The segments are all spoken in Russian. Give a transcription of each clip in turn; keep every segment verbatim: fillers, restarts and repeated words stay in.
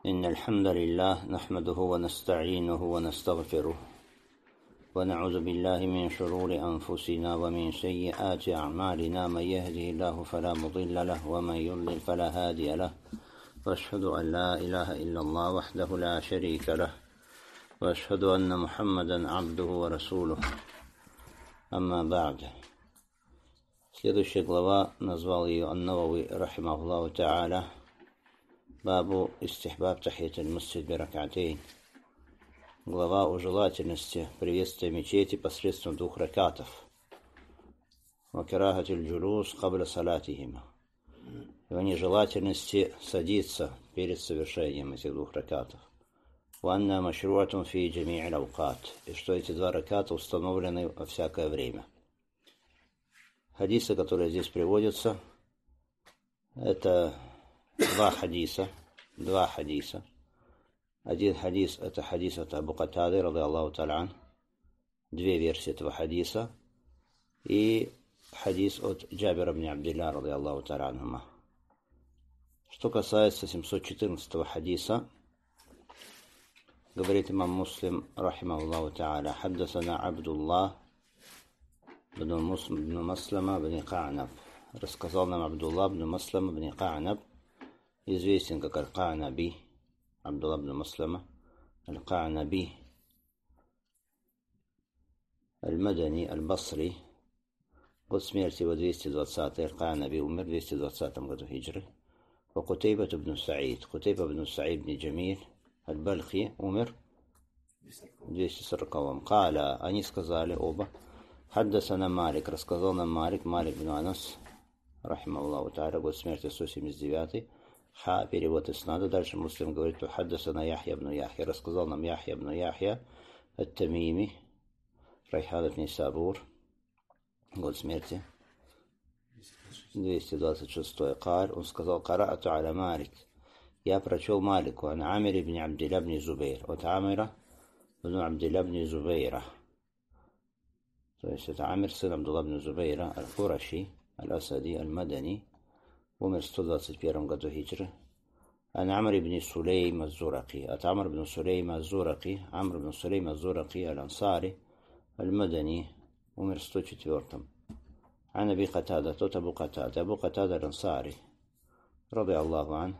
إن الحمد لله نحمده ونستعينه ونستغفره ونعوذ بالله من شرور أنفسنا ومن سيئات أعمالنا. من يهده الله فلا مضل له ومن يضلل فلا هادي له. وأشهد أن لا إله إلا الله وحده لا شريك له وأشهد أن محمدا عبده ورسوله. أما بعد. Следующая глава, назвал ее Ан-Навави рахимахуллаху та'аля, бабу истихбаб тахьят аль-мусджид би-рак'атейн. Глава о желательности приветствия мечети посредством двух ракатов. Ва карахатиль джулус кабля салатихима. И о нежелательности садиться перед совершением этих двух ракатов. Ва анна машруатун фи джами'иль аукат. И что эти два раката установлены во всякое время. Хадисы, которые здесь приводятся, это два хадиса, два хадиса. Один хадис, это хадис от Абу Катады, ради Аллаху та'аля, две версии этого хадиса, и хадис от Джабира ибн Абдилля, ради Аллаху та'аля. Что касается семьсот четырнадцатого хадиса, говорит имам Муслим, рахимахуллаху та'аля, хаддасана Абдуллах бн Маслама бн Ка'наб. Рассказал нам Абдуллах бн Маслама бн Ка'наб, известен как Аль-Ка'наби, Абдуллах бн Маслама, Аль-Ка'наби, Аль-Мадани, Аль-Басри. Год смерти его двести двадцатый. Аль-Ка'наби умер в двести двадцатом году хиджры. Ва Кутейба бн Саид, Кутейба бн Саид бн Джамиль Аль-Балхи умер в двести сороковом. Каля, они сказали оба, хаддасана Малик, рассказал нам Малик, Малик бн Анас, рахимахуллаху та'аля, год смерти сто семьдесят девятый. Ха, перевод иснада. Дальше Муслим говорит, что хаддасана Яхья бн Яхья, рассказал нам Яхья бн Яхья ат-Тамими, Райхан ибн Сабур, год смерти двести двадцать шестой. Каль, он сказал, караату аля Малик, я прочел Малику, ан Амир ибн Абдилля бн Зубейр, от Амира бн Абдилля бн Зубейра. То есть это Амир, сын Абдулла бн Зубейра, аль-Кураши, аль-Асади, аль-Мадани, умер в сто двадцать первом году хиджры. Ан Амр ибн Сулейм az-Зураки, от Амр ибн Сулейм az-Зураки, Амр ибн Сулейм az-Зураки, аль-Ансари, аль-Мадани, умер в сто четвёртом. Ан Аби Катада, тот Абу Катада, Абу Катада аль-Ансари, ради Аллаху ан.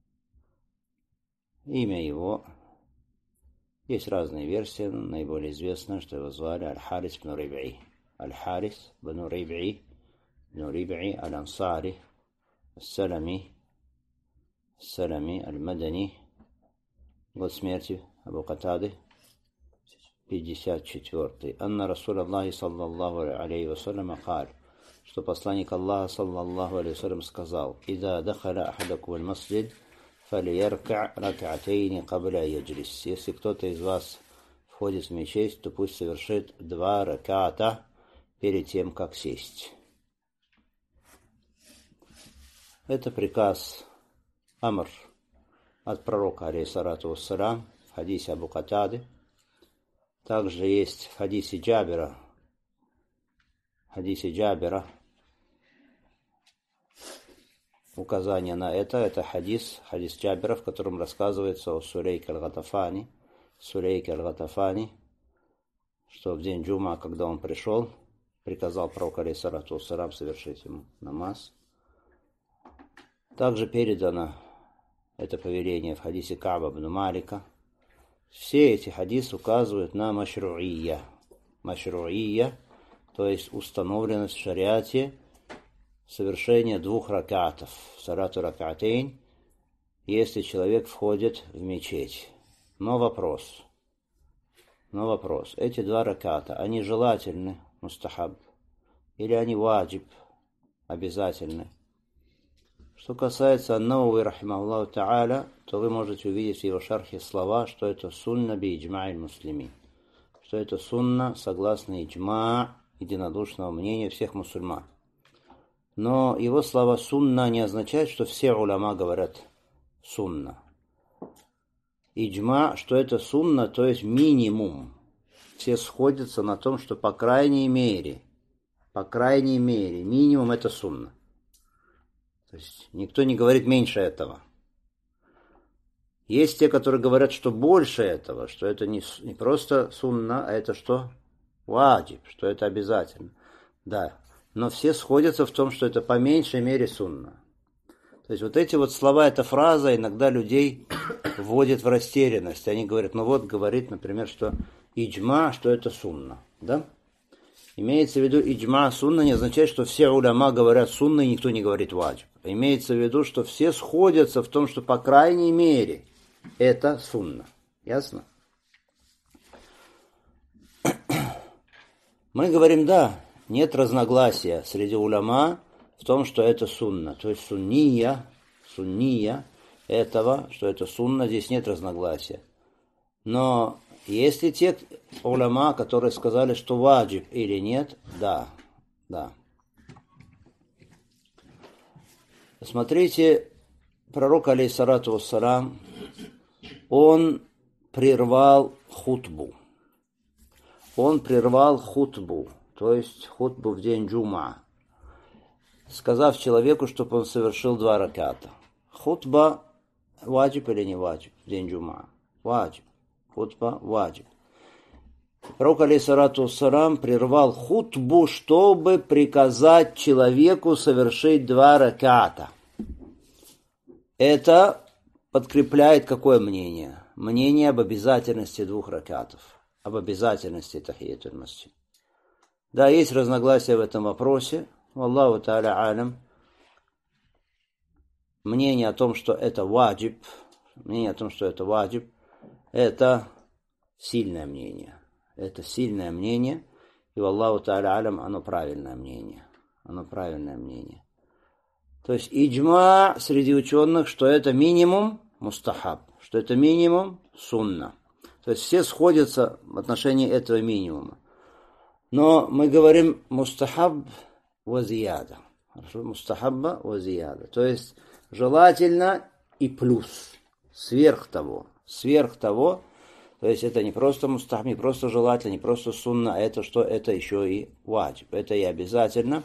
Имя его, есть разные версии, наиболее известно, что его звали Аль-Харис бн Риб'i. Аль-Харис бн Риб'i, бн Риб'i, аль-Ансари, Салами, Салами, Аль-Мадани, год смерти Абу Катады, пятьдесят четвёртый. Анна Расул Аллахи саллаллаху алейхи вассаляма каль, что посланник Аллаха саллаллаху алейхи вассалям сказал, «Ида дахаля ахадакум аль-масджид, фалиярка рак'атейни кабля яджлис». Если кто-то из вас входит в мечеть, то пусть совершит два раката перед тем, как сесть. Это приказ Амр от пророка, алейхиссалату вассалям, в хадисе Абу Катады. Также есть в хадисе Джабира, в хадисе Джабира указание на это. Это хадис, хадис Джабира, в котором рассказывается о Сулейке аль-Гатафани, Сулейке аль-Гатафани, что в день джума, когда он пришел, приказал пророк, алейхиссалату вассалям, совершить ему намаз. Также передано это повеление в хадисе Кааба бн Малика. Все эти хадисы указывают на машру'ия. Машру'ия, то есть установленность в шариате совершения двух ракатов, салату рак'атейн, если человек входит в мечеть. Но вопрос, но вопрос, эти два раката, они желательны, мустахаб, или они ваджиб, обязательны? Что касается Ан-Навави рахимахуллаху та'аля, то вы можете увидеть в его шархе слова, что это сунна би иджма'иль муслимин, что это сунна согласно иджма', единодушного мнения всех мусульман. Но его слова сунна не означает, что все уляма говорят сунна. Иджма', что это сунна, то есть минимум. Все сходятся на том, что по крайней мере, по крайней мере, минимум это сунна. То есть никто не говорит меньше этого. Есть те, которые говорят, что больше этого, что это не, не просто сунна, а это что? Ваджиб, что это обязательно. Да, но все сходятся в том, что это по меньшей мере сунна. То есть вот эти вот слова, эта фраза иногда людей вводит в растерянность. Они говорят, ну вот говорит, например, что иджма, что это сунна. Да? Имеется в виду иджма сунна не означает, что все уляма говорят сунна и никто не говорит ваджиб. Имеется в виду, что все сходятся в том, что по крайней мере это сунна. Ясно? Мы говорим, да, нет разногласия среди уляма в том, что это сунна. То есть сунния, сунния этого, что это сунна, здесь нет разногласия. Но есть ли те уляма, которые сказали, что ваджиб или нет? Да, да. Смотрите, пророк, алейхиссалату вассалам, он прервал хутбу. Он прервал хутбу, то есть хутбу в день джума, сказав человеку, чтобы он совершил два раката. Хутба ваджиб или не ваджиб в день джума? Ваджиб. Хутба ваджиб. Пророк, алейхиссалату вассалам, прервал хутбу, чтобы приказать человеку совершить два раката. Это подкрепляет какое мнение? Мнение об обязательности двух ракатов, об обязательности тахиятуль масджид. Да, есть разногласия в этом вопросе. Аллаху та'аля алям. Мнение о том, что это ваджиб, мнение о том, что это ваджиб, это сильное мнение. Это сильное мнение, и Аллаху та'аля алям, оно правильное мнение. Оно правильное мнение. То есть иджма среди ученых, что это минимум мустахаб, что это минимум сунна. То есть все сходятся в отношении этого минимума. Но мы говорим мустахаб ва зияда. Мустахабба ва зияда. То есть желательно и плюс. Сверх того. Сверх того. То есть это не просто мустахаб, не просто желательно, не просто сунна, а это что? Это еще и ваджиб. Это и обязательно.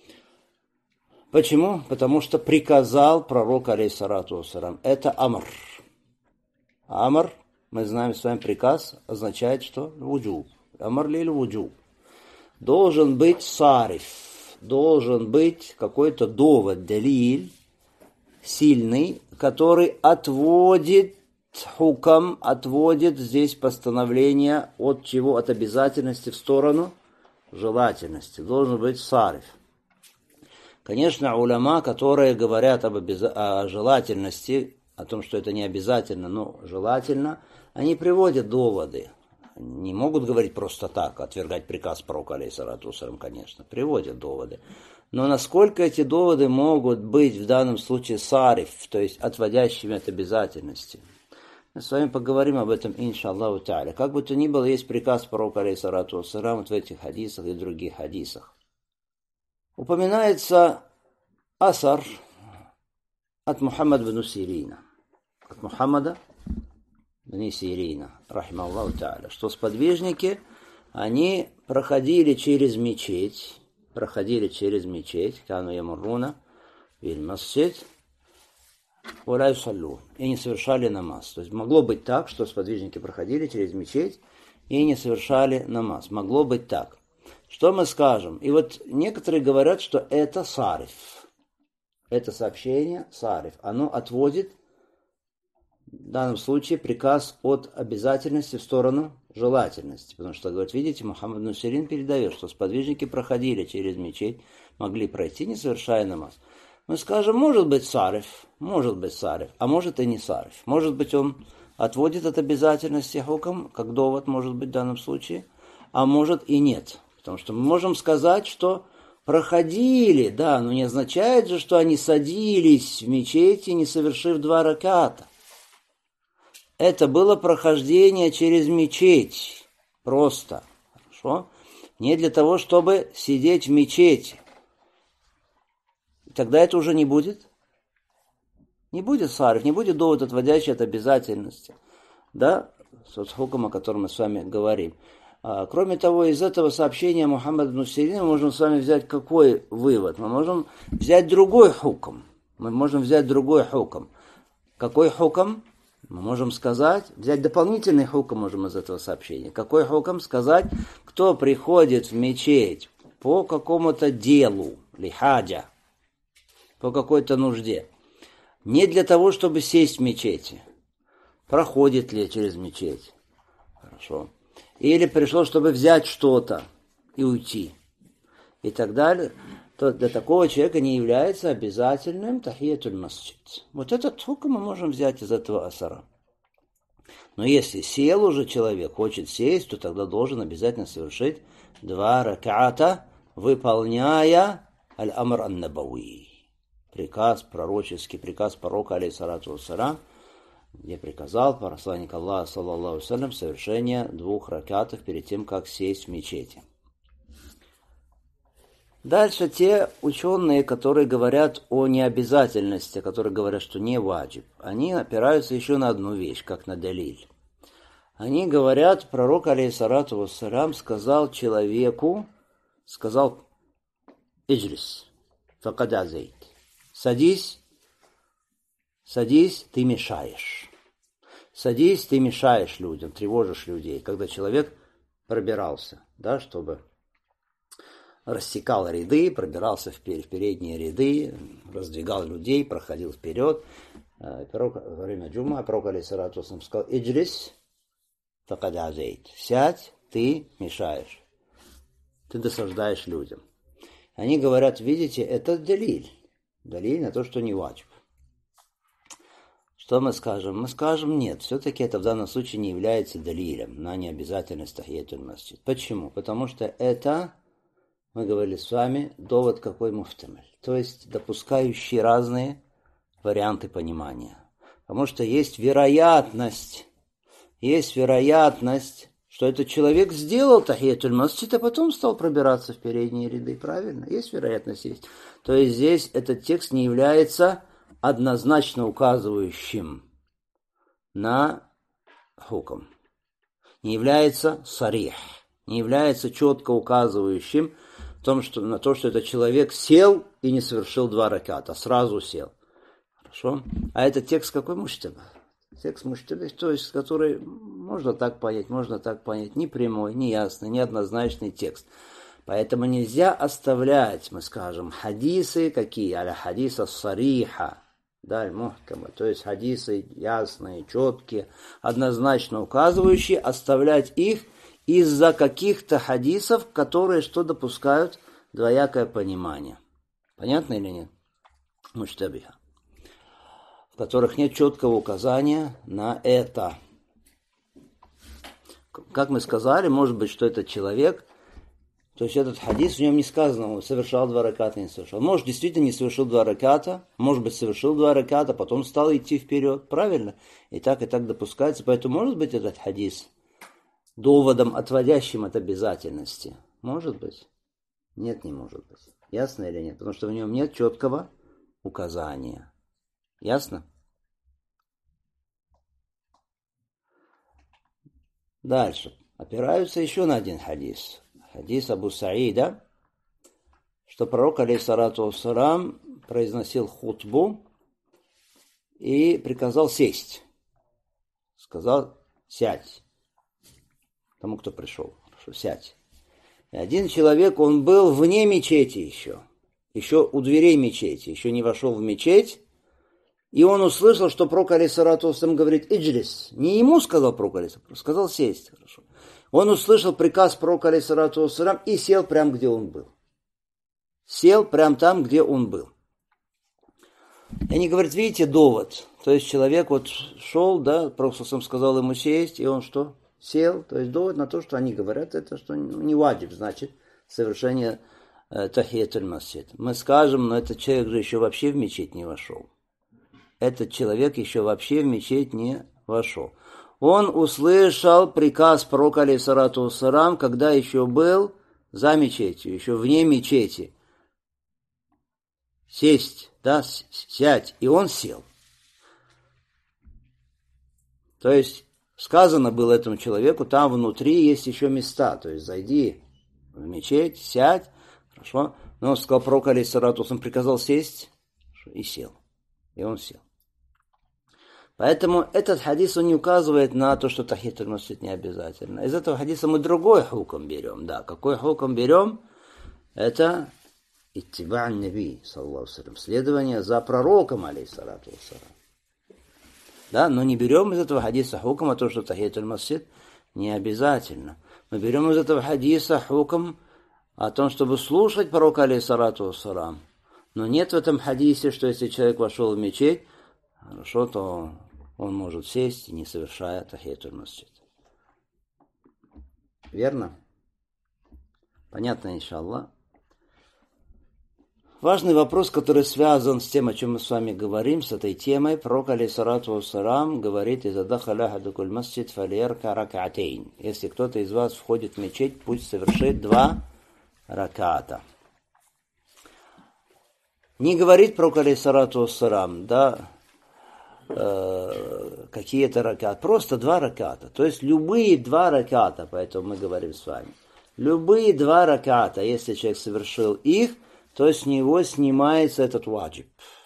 Почему? Потому что приказал пророк, алейхиссалату вассалам. Это амр. Амр, мы знаем с вами, приказ означает, что вуджуб. Амр лиль вуджуб. Должен быть сариф. Должен быть какой-то довод, далиль, сильный, который отводит хукам, отводит здесь постановление от чего? От обязательности в сторону желательности. Должен быть сариф. Конечно, уляма, которые говорят об обяз... о желательности, о том, что это не обязательно, но желательно, они приводят доводы. Не могут говорить просто так, отвергать приказ пророка, алейхиссалату вассалам, конечно, приводят доводы. Но насколько эти доводы могут быть в данном случае сариф, то есть отводящими от обязательности? Мы с вами поговорим об этом, иншаллаху та'аля. Как бы то ни было, есть приказ пророка, алейхиссалату вассалам, вот в этих хадисах и других хадисах. Упоминается асар от Мухаммада бн Сирина. От Мухаммада бн Сирина, рахималлаху та'аля, что сподвижники, они проходили через мечеть, проходили через мечеть, кану ямурруна биль масджид, ва ла юсаллун, и не совершали намаз. То есть могло быть так, что сподвижники проходили через мечеть и не совершали намаз. Могло быть так. Что мы скажем? И вот некоторые говорят, что это сариф. Это сообщение сариф. Оно отводит, в данном случае, приказ от обязательности в сторону желательности. Потому что, говорит, видите, Мухаммад бн Сирин передает, что сподвижники проходили через мечеть, могли пройти, не совершая намаз. Мы скажем, может быть сариф, может быть сариф, а может и не сариф. Может быть, он отводит от обязательности хукам, как довод, может быть, в данном случае, а может и нет. Потому что мы можем сказать, что проходили, да, но не означает же, что они садились в мечети, не совершив два раката. Это было прохождение через мечеть. Просто. Хорошо? Не для того, чтобы сидеть в мечети. Тогда это уже не будет. Не будет сариф, не будет довод, отводящий от обязательности. Да? С хуком, о котором мы с вами говорим. Кроме того, из этого сообщения Мухаммада бн Сирина мы можем с вами взять какой вывод? Мы можем взять другой хукм. Мы можем взять другой хукм. Какой хукм? Мы можем сказать, взять дополнительный хукм можем из этого сообщения. Какой хукм? Сказать, кто приходит в мечеть по какому-то делу, лихаджа, по какой-то нужде, не для того, чтобы сесть в мечети, проходит ли через мечеть, хорошо, или пришло, чтобы взять что-то и уйти, и так далее, то для такого человека не является обязательным тахиятуль масджид. Вот этот хукм мы можем взять из этого асара. Но если сел уже человек, хочет сесть, то тогда должен обязательно совершить два раката, выполняя аль-амр ан-набави. Приказ, пророческий приказ пророка, алейхиссалату вассалям, где приказал посланник Аллаха, саллаллаху алейхи ва саллям, совершение двух ракатов перед тем, как сесть в мечети. Дальше те ученые, которые говорят о необязательности, которые говорят, что не ваджиб, они опираются еще на одну вещь, как на далиль. Они говорят, пророк, алейхиссалату вассалям, сказал человеку, сказал, иджлис, факад азейт, садись, садись, ты мешаешь. Садись, ты мешаешь людям, тревожишь людей, когда человек пробирался, да, чтобы рассекал ряды, пробирался в передние ряды, раздвигал людей, проходил вперед. Пророк, во время джума пророк, алейхиссалату вассалям, сказал, иджлис, факад азейт, сядь, ты мешаешь, ты досаждаешь людям. Они говорят, видите, это далиль, далиль на то, что не ваджиб. Что мы скажем? Мы скажем, нет, все-таки это в данном случае не является далилем на необязательность тахиятуль масджид. Почему? Потому что это, мы говорили с вами, довод какой муфтамиль, то есть допускающий разные варианты понимания. Потому что есть вероятность, есть вероятность, что этот человек сделал тахиятуль масджид, а потом стал пробираться в передние ряды, правильно? Есть вероятность, есть. То есть здесь этот текст не является однозначно указывающим на хукм, не является сарих, не является четко указывающим в том, что, на то, что этот человек сел и не совершил два раката, сразу сел. Хорошо? А этот текст какой муштаба? Текст муштаба, то есть, который можно так понять, можно так понять, не прямой, не ясный, не однозначный текст. Поэтому нельзя оставлять, мы скажем, хадисы какие, аля хадиса сариха, да, мухкама, то есть хадисы ясные, четкие, однозначно указывающие, оставлять их из-за каких-то хадисов, которые что допускают двоякое понимание. Понятно или нет? Муштабиха. В которых нет четкого указания на это. Как мы сказали, может быть, что этот человек, то есть этот хадис, в нем не сказано, он совершал два раката, не совершал. Может, действительно не совершил два раката, может быть, совершил два раката, потом стал идти вперед, правильно? И так, и так допускается. Поэтому может быть этот хадис доводом, отводящим от обязательности? Может быть? Нет, не может быть. Ясно или нет? Потому что в нем нет четкого указания. Ясно? Дальше. Опираются еще на один хадис. Хадис Абу Саида, что пророк, алейхиссалату вассалям, произносил хутбу и приказал сесть. Сказал, сядь. Тому, кто пришел. Хорошо, сядь. И один человек, он был вне мечети еще. Еще у дверей мечети. Еще не вошел в мечеть. И он услышал, что пророк, алейхиссалату вассалям, говорит, иджлис. Не ему сказал пророк, алейхиссалату, сказал сесть. Хорошо. Он услышал приказ пророка, алейхиссалату вассалям, и сел прямо, где он был. Сел прямо там, где он был. И они говорят, видите, довод. То есть человек вот шел, да, пророк сказал ему сесть, и он что? Сел. То есть довод на то, что они говорят, это что не ваджиб, значит, совершение э, тахиятуль масджид. Мы скажем, но этот человек же еще вообще в мечеть не вошел. Этот человек еще вообще в мечеть не вошел. Он услышал приказ пророка, алейхиссалату вассалям, когда еще был за мечетью, еще вне мечети. Сесть, да, сядь. И он сел. То есть сказано было этому человеку, там внутри есть еще места. То есть зайди в мечеть, сядь. Хорошо. Но он сказал, пророк, алейхиссалату вассалям, приказал сесть и сел. И он сел. Поэтому этот хадис, он не указывает на то, что тахиятуль масджид не обязательно. Из этого хадиса мы другой хукм берем. Да, какой хукм берем? Это иттиба' наби, саллаллаху алейхи ва саллям, следование за пророком, алейхиссалату вассалям. Да, но не берем из этого хадиса хукм о том, что тахиятуль масджид не обязательно. Мы берем из этого хадиса хукм о том, чтобы слушать пророка, алейхиссалату вассалям. Но нет в этом хадисе, что если человек вошел в мечеть, хорошо, то он может сесть, не совершая тахиятуль масджид. Верно? Понятно, иншаллах. Важный вопрос, который связан с тем, о чем мы с вами говорим, с этой темой. Пророк, алейхиссалату вассалам, говорит: «Иза дахаля ахадукум масджид фалярка рак'атейн». Если кто-то из вас входит в мечеть, пусть совершит два раката. Не говорит пророк, алейхиссалату вассалам, да, э, какие-то ракаты, просто два раката. То есть любые два раката, поэтому мы говорим с вами. Любые два раката, если человек совершил их, то с него снимается этот ваджиб.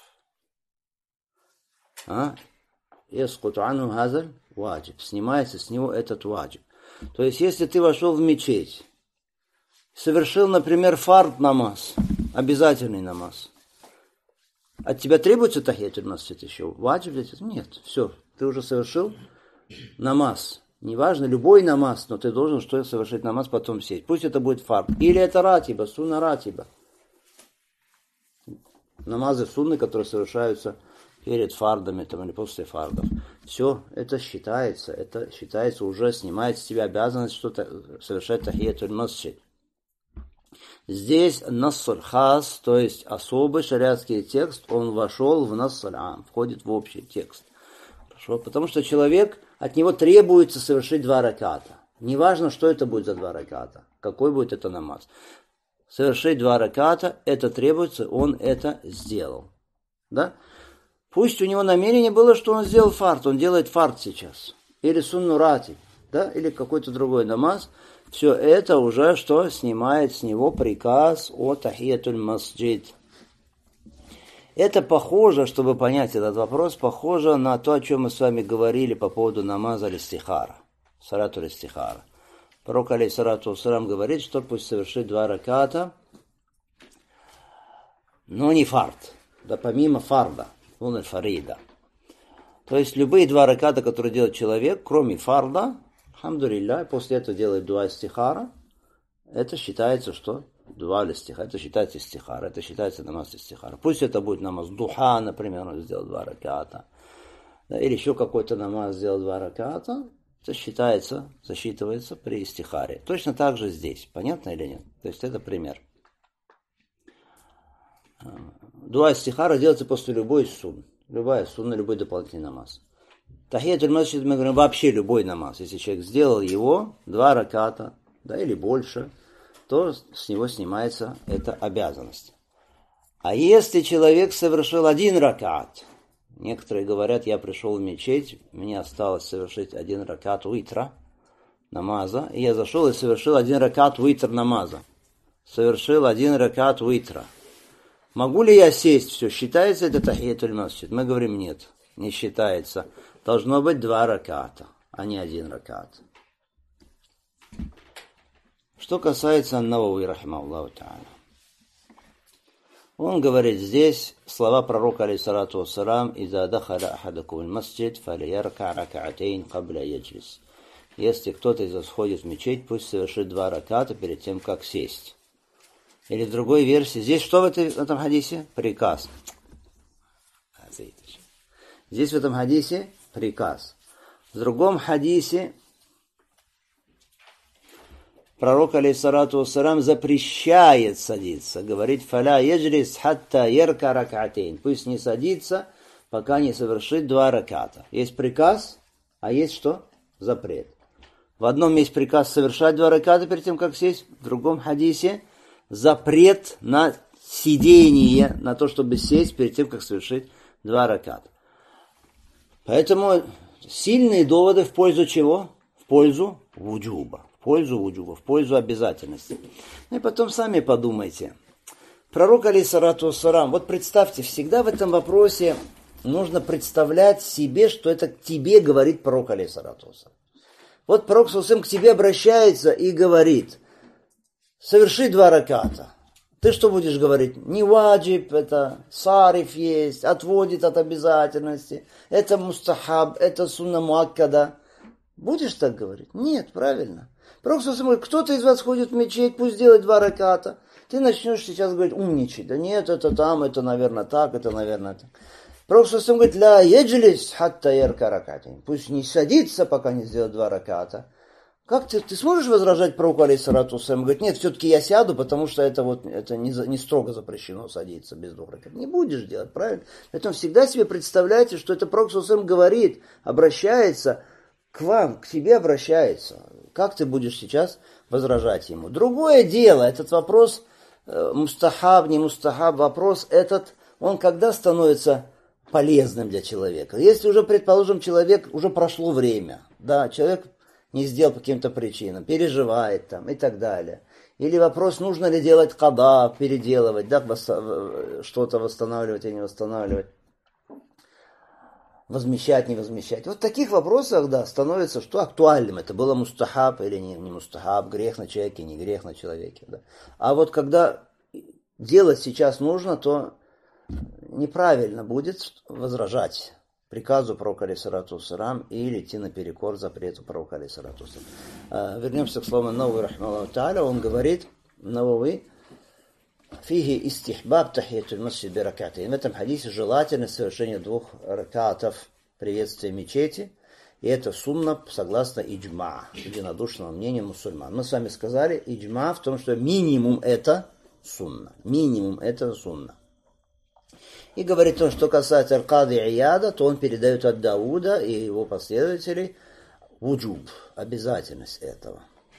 А? Яскуту анху хазаль ваджиб. Снимается с него этот ваджиб. То есть, если ты вошел в мечеть, совершил, например, фард намаз, обязательный намаз, от тебя требуется тахиятуль масджид еще? Ваджиб? Нет. Все. Ты уже совершил намаз. Неважно, любой намаз, но ты должен что совершить намаз, потом сесть. Пусть это будет фард. Или это ратиба, сунна ратиба. Намазы сунны, которые совершаются перед фардами там, или после фардов. Все это считается. Это считается уже, снимает с тебя обязанность что-то совершать тахиятуль масджид. Здесь нассуль хас, то есть особый шариатский текст, он вошел в нассуль ам, входит в общий текст. Хорошо? Потому что человек, от него требуется совершить два раката. Неважно, что это будет за два раката, какой будет это намаз. Совершить два раката, это требуется, он это сделал. Да? Пусть у него намерение было, что он сделал фард, он делает фард сейчас. Или сунну ратиб, да? Или какой-то другой намаз. Все это уже что снимает с него приказ о тахиятуль масджид. Это похоже, чтобы понять этот вопрос, похоже на то, о чем мы с вами говорили по поводу намаза аль-истихара, салату аль-истихара. Пророк, алейхиссалату вассалям, говорит, что пусть совершит два раката, но не фард, да помимо фарда, он аль-фарида. То есть любые два раката, которые делает человек, кроме фарда, алхамдулилля, после этого делает дуа истихара, это считается, что дуа истихара, это считается истихара, это считается намаз истихара. Пусть это будет намаз духа, например, он сделал два раката, да, или еще какой-то намаз сделал два раката, это считается, засчитывается при истихаре. Точно так же здесь. Понятно или нет? То есть это пример. Дуа истихара делается после любой сунны. Любая сунна, любой дополнительный намаз. Тахиятуль масджид, мы говорим, вообще любой намаз. Если человек сделал его, два раката, да, или больше, то с него снимается эта обязанность. А если человек совершил один ракат, некоторые говорят, я пришел в мечеть, мне осталось совершить один ракат уитра, намаза, и я зашел и совершил один ракат уитр намаза. Совершил один ракат уитра. Могу ли я сесть? Все, считается это тахиятуль масджид? Мы говорим, нет, не считается. Должно быть два раката, а не один ракат. Что касается Ан-Навави, рахимахуллаху та'аля. Он говорит здесь слова пророка, алейхиссалату вассалам: «Иза дахаля ахадакум аль-масджид, фалярка рак'атейн кабля яджлис». Если кто-то из вас входит в мечеть, пусть совершит два раката перед тем, как сесть. Или в другой версии. Здесь что в, этой, в этом хадисе? Приказ. Здесь в этом хадисе приказ. В другом хадисе пророк, алейхиссалату вассалам, запрещает садиться. Говорит: «Фаля яджлис хатта ярка рак'атейн». Пусть не садится, пока не совершит два раката. Есть приказ, а есть что? Запрет. В одном есть приказ совершать два раката перед тем, как сесть. В другом хадисе запрет на сидение, на то, чтобы сесть перед тем, как совершить два раката. Поэтому сильные доводы в пользу чего? В пользу вуджуба. В пользу вуджуба, в пользу обязательности. Ну и потом сами подумайте. Пророк, алейхиссалату вассалам, вот представьте, всегда в этом вопросе нужно представлять себе, что это к тебе говорит пророк алейхиссалату вассалам. Вот пророк саллаллаху к тебе обращается и говорит: соверши два раката. Ты что будешь говорить? Не ваджиб, это сариф есть, отводит от обязательности, это мустахаб, это сунна муаккада. Будешь так говорить? Нет, правильно. Пророк саллаллаху говорит: кто-то из вас ходит в мечеть, пусть делает два раката. Ты начнешь сейчас говорить, умничать. Да нет, это там, это, наверное, так, это, наверное, так. Пророк саллаллаху говорит: ля еджлис хатта ярка ракатин. Пусть не садится, пока не сделает два раката. Как ты, ты сможешь возражать пророку алейхиссалату вассалам? Говорит: нет, все-таки я сяду, потому что это вот это не, не строго запрещено садиться без двух ракат. Не будешь делать, правильно? Поэтому всегда себе представляйте, что это пророк саллаллаху говорит, обращается к вам, к тебе обращается. Как ты будешь сейчас возражать ему? Другое дело, этот вопрос, э, мустахаб, не мустахаб, вопрос этот, он когда становится полезным для человека? Если уже, предположим, человек, уже прошло время, да, человек не сделал по каким-то причинам, переживает там и так далее. Или вопрос, нужно ли делать када, переделывать, да, что-то восстанавливать или не восстанавливать, возмещать, не возмещать. Вот в таких вопросах, да, становится что актуальным. Это было мустахаб или не, не мустахаб, грех на человеке, не грех на человеке. Да. А вот когда делать сейчас нужно, то неправильно будет возражать приказу пророка алейхиссалату вассалам или идти наперекор запрету пророка алейхиссалату вассалам. Вернемся к слову Навави рахимахуллаху тааля. Он говорит, Навави: фиги истихбаб тахиятуль масджид би ракатайн. В этом хадисе желательно совершение двух ракатов приветствия мечети. И это сунна согласно иджма, единодушного мнения мусульман. Мы с вами сказали, иджма в том, что минимум это сунна. Минимум это сунна. И говорит он, что касается Аль-Кади Ияда, то он передает от Дауда и его последователей вуджуб, обязательность этого.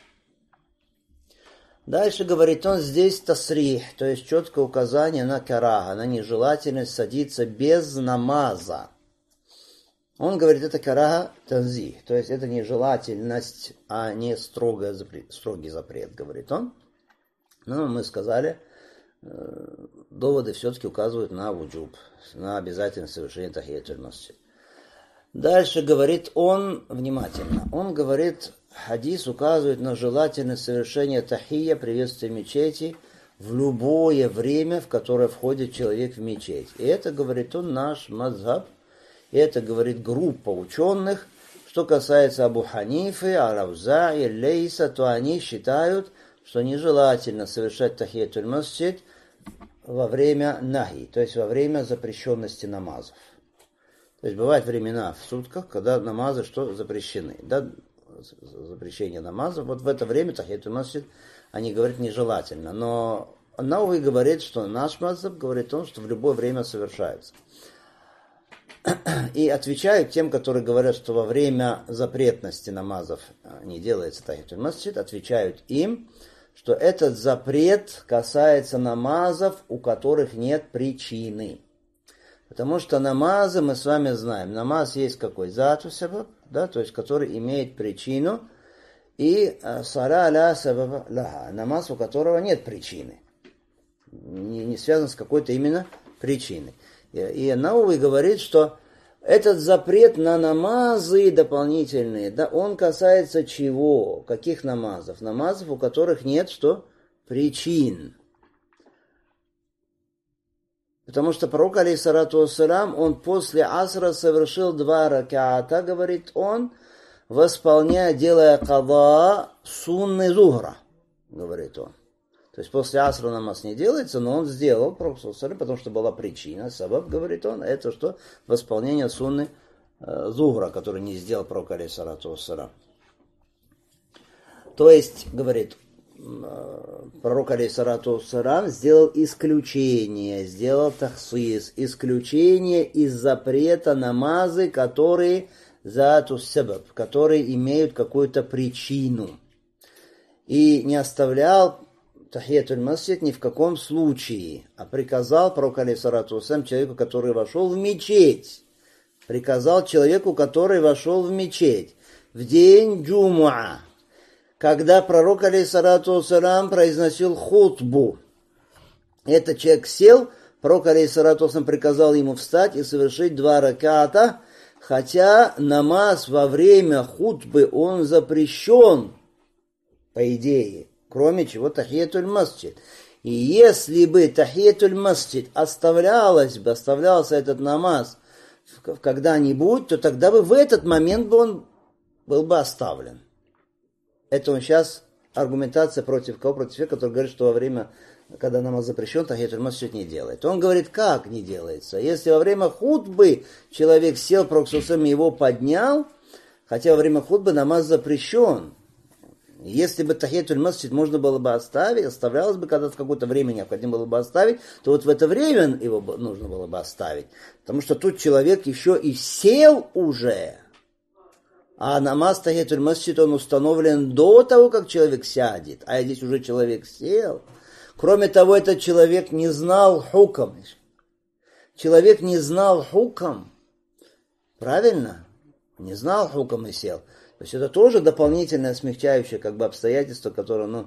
Дальше говорит он, здесь тасрих, то есть четкое указание на караха, на нежелательность садиться без намаза. Он говорит, это караха танзих, то есть это нежелательность, а не строгий запрет, строгий запрет, говорит он. Но мы сказали, доводы все-таки указывают на вуджуб, на обязательность совершения тахиятуль масджид. Дальше говорит он, внимательно, он говорит, хадис указывает на желательность совершения тахия, приветствия мечети, в любое время, в которое входит человек в мечеть. И это, говорит он, наш мазхаб, и это, говорит, группа ученых. Что касается Абу Ханифы, Ар-Равзаи, Лейса, то они считают, что нежелательно совершать тахиятуль масджид во время нахи, то есть во время запрещенности намазов. То есть бывают времена в сутках, когда намазы что запрещены, да, запрещение намазов. Вот в это время тахиятуль масджид, они говорят, нежелательно. Но Навави говорит, что наш мазхаб говорит он, что в любое время совершается. И отвечают тем, которые говорят, что во время запретности намазов не делается тахиятуль масджид, отвечают им, что этот запрет касается намазов, у которых нет причины. Потому что намазы, мы с вами знаем, намаз есть какой? Зату сабаб, да, то есть который имеет причину, и сара ля сабаба лаха, намаз, у которого нет причины, не, не связан с какой-то именно причиной. И, и Навави говорит, что этот запрет на намазы дополнительные, да, он касается чего? Каких намазов? Намазов, у которых нет что? Причин. Потому что пророк, алейхиссалату вассалам, он после асра совершил два раката, говорит он, восполняя, делая када сунны зухра, говорит он. То есть после асра намаз не делается, но он сделал, пророк, потому что была причина, сабаб, говорит он, это что? Восполнение сунны э, зухра, который не сделал пророк, алейхиссалату вассалам. То есть, говорит, пророк, алейхиссалату вассалам, сделал исключение, сделал тахсис, исключение из запрета намазы, которые зату сабаб, которые имеют какую-то причину. И не оставлял тахиятуль масджид ни в каком случае, а приказал пророк, алейхиссалату вассалам, человеку, который вошел в мечеть, приказал человеку, который вошел в мечеть в день джумуа, когда пророк, алейхиссалату вассалам, произносил хутбу. Этот человек сел, пророк алейхиссалату вассалям приказал ему встать и совершить два раката, хотя намаз во время хутбы он запрещен, по идее, кроме чего тахиятуль масджид. И если бы тахиятуль масджид оставлялось бы, оставлялся этот намаз когда-нибудь, то тогда бы в этот момент бы он был бы оставлен. Это он сейчас аргументация против кого? Против человека, который говорит, что во время, когда намаз запрещен, тахиятуль масджид не делает. Он говорит, как не делается? Если во время хутбы человек сел, пророк его поднял, хотя во время хутбы намаз запрещен. Если бы тахиятуль масджид можно было бы оставить, оставлялось бы, когда в какое-то время необходимо было бы оставить, то вот в это время его нужно было бы оставить. Потому что тут человек еще и сел уже. А намаз тахиятуль масджид он установлен до того, как человек сядет. А здесь уже человек сел. Кроме того, этот человек не знал хукам. Человек не знал хукам. Правильно? Не знал хукам и сел. То есть это тоже дополнительное смягчающее как бы обстоятельство, которое, ну,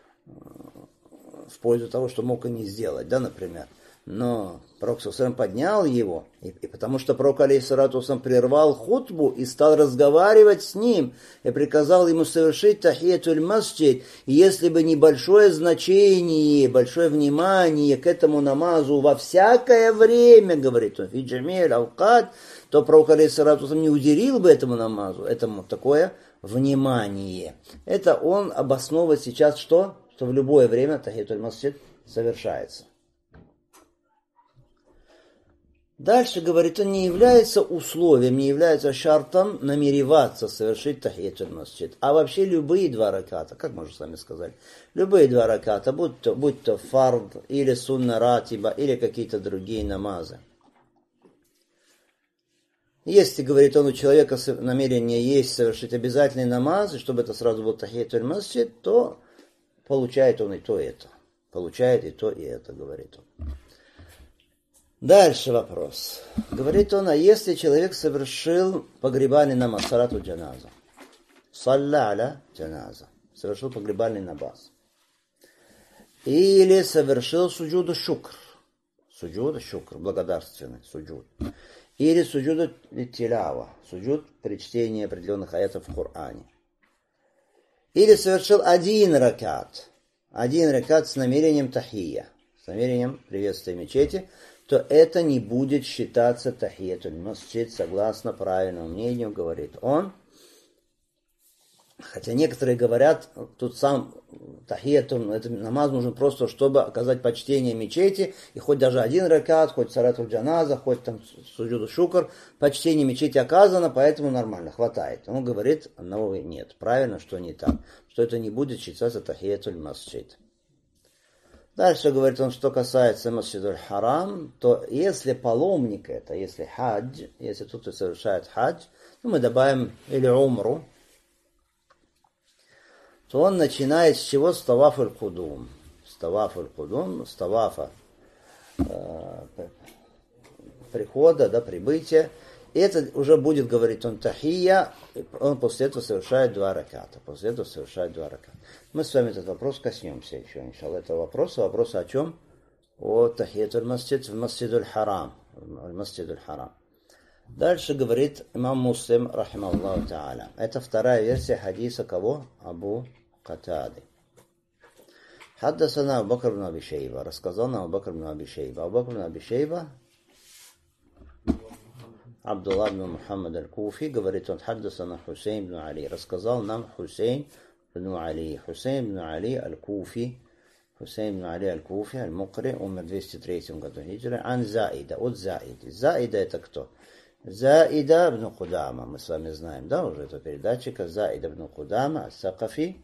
в пользу того, что мог и не сделать, да, например. Но пророк ﷺ поднял его, и, и потому что пророк алейхиссалату вассалям прервал хутбу и стал разговаривать с ним, и приказал ему совершить тахиятуль масджид. И если бы небольшое значение, большое внимание к этому намазу во всякое время, говорит он, фи джамиль аукат, то пророк алейхиссалату вассалям не уделил бы этому намазу, этому такое внимание. Это он обосновывает сейчас что? Что в любое время тахиятуль масджид совершается. Дальше, говорит, он не является условием, не является шартом намереваться совершить тахиятуль масджид. А вообще любые два раката, как мы уже с вами сказали, любые два раката, будь то, будь то фард, или сунна ратиба, или какие-то другие намазы. Если, говорит он, у человека намерение есть совершить обязательный намаз, и чтобы это сразу был тахиятуль масджид, то получает он и то, и это. Получает и то, и это, говорит он. Дальше вопрос. Говорит он, а если человек совершил погребальный намаз, салату джаназа, салля аля джаназа, совершил погребальный намаз, или совершил суджуду шукр, суджуда шукр, благодарственный суджуд, или суджуду тилява, суджуд при чтении определенных аятов в Коране, или совершил один ракат, один ракат с намерением тахия, с намерением приветствия мечети, то это не будет считаться тахиятуль масджид, согласно правильному мнению, говорит он. Хотя некоторые говорят, тут сам тахиятуль, это намаз нужен просто, чтобы оказать почтение мечети, и хоть даже один ракат, хоть салатуль джаназа, хоть там суджуду шукр, почтение мечети оказано, поэтому нормально, хватает. Он говорит, одного нет, правильно, что не так, что это не будет считаться тахиятуль масджид. Дальше говорит он, что касается масджидуль харам, то если паломник это, если хадж, если тут совершает хадж, то мы добавим или умру, то он начинает с чего? С таваф аль-кудум. С таваф аль-кудум, с тавафа э, прихода, да, прибытия. И это уже будет, говорит он, тахия, он после этого совершает два раката. После этого совершает два раката. Мы с вами этот вопрос коснемся еще, иншалла, этого вопроса. Вопрос о чем? О тахиятуль масджид в масджидуль харам. В масджидуль харам. Дальше говорит имам Муслим, рахимахуллаху та'аля. Это вторая версия хадиса кого? Абу Катады. Хаддасана Абу Бакр бн Аби Шейба. Рассказал нам Абу Бакр бн Аби Шейба. Абу Бакр бн Аби Шейба, Абдуллах бн Мухаммад аль-Куфи, говорит он, хаддасана Хусейн бн Али. Рассказал нам Хусейн бн Али. Хусейн бн Али аль-Куфи. Хусейн бн Али аль-Куфи, аль-Мукри, умер в двести третьем году хиджры. Ан Заида, от Заиды. Заида это кто? Заида бн Кудама. Мы с вами знаем, да, уже этого передатчика. Заида бн Кудама, Сакафи,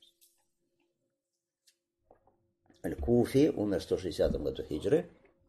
аль-Куфи, умер в сто шестидесятом году хиджры.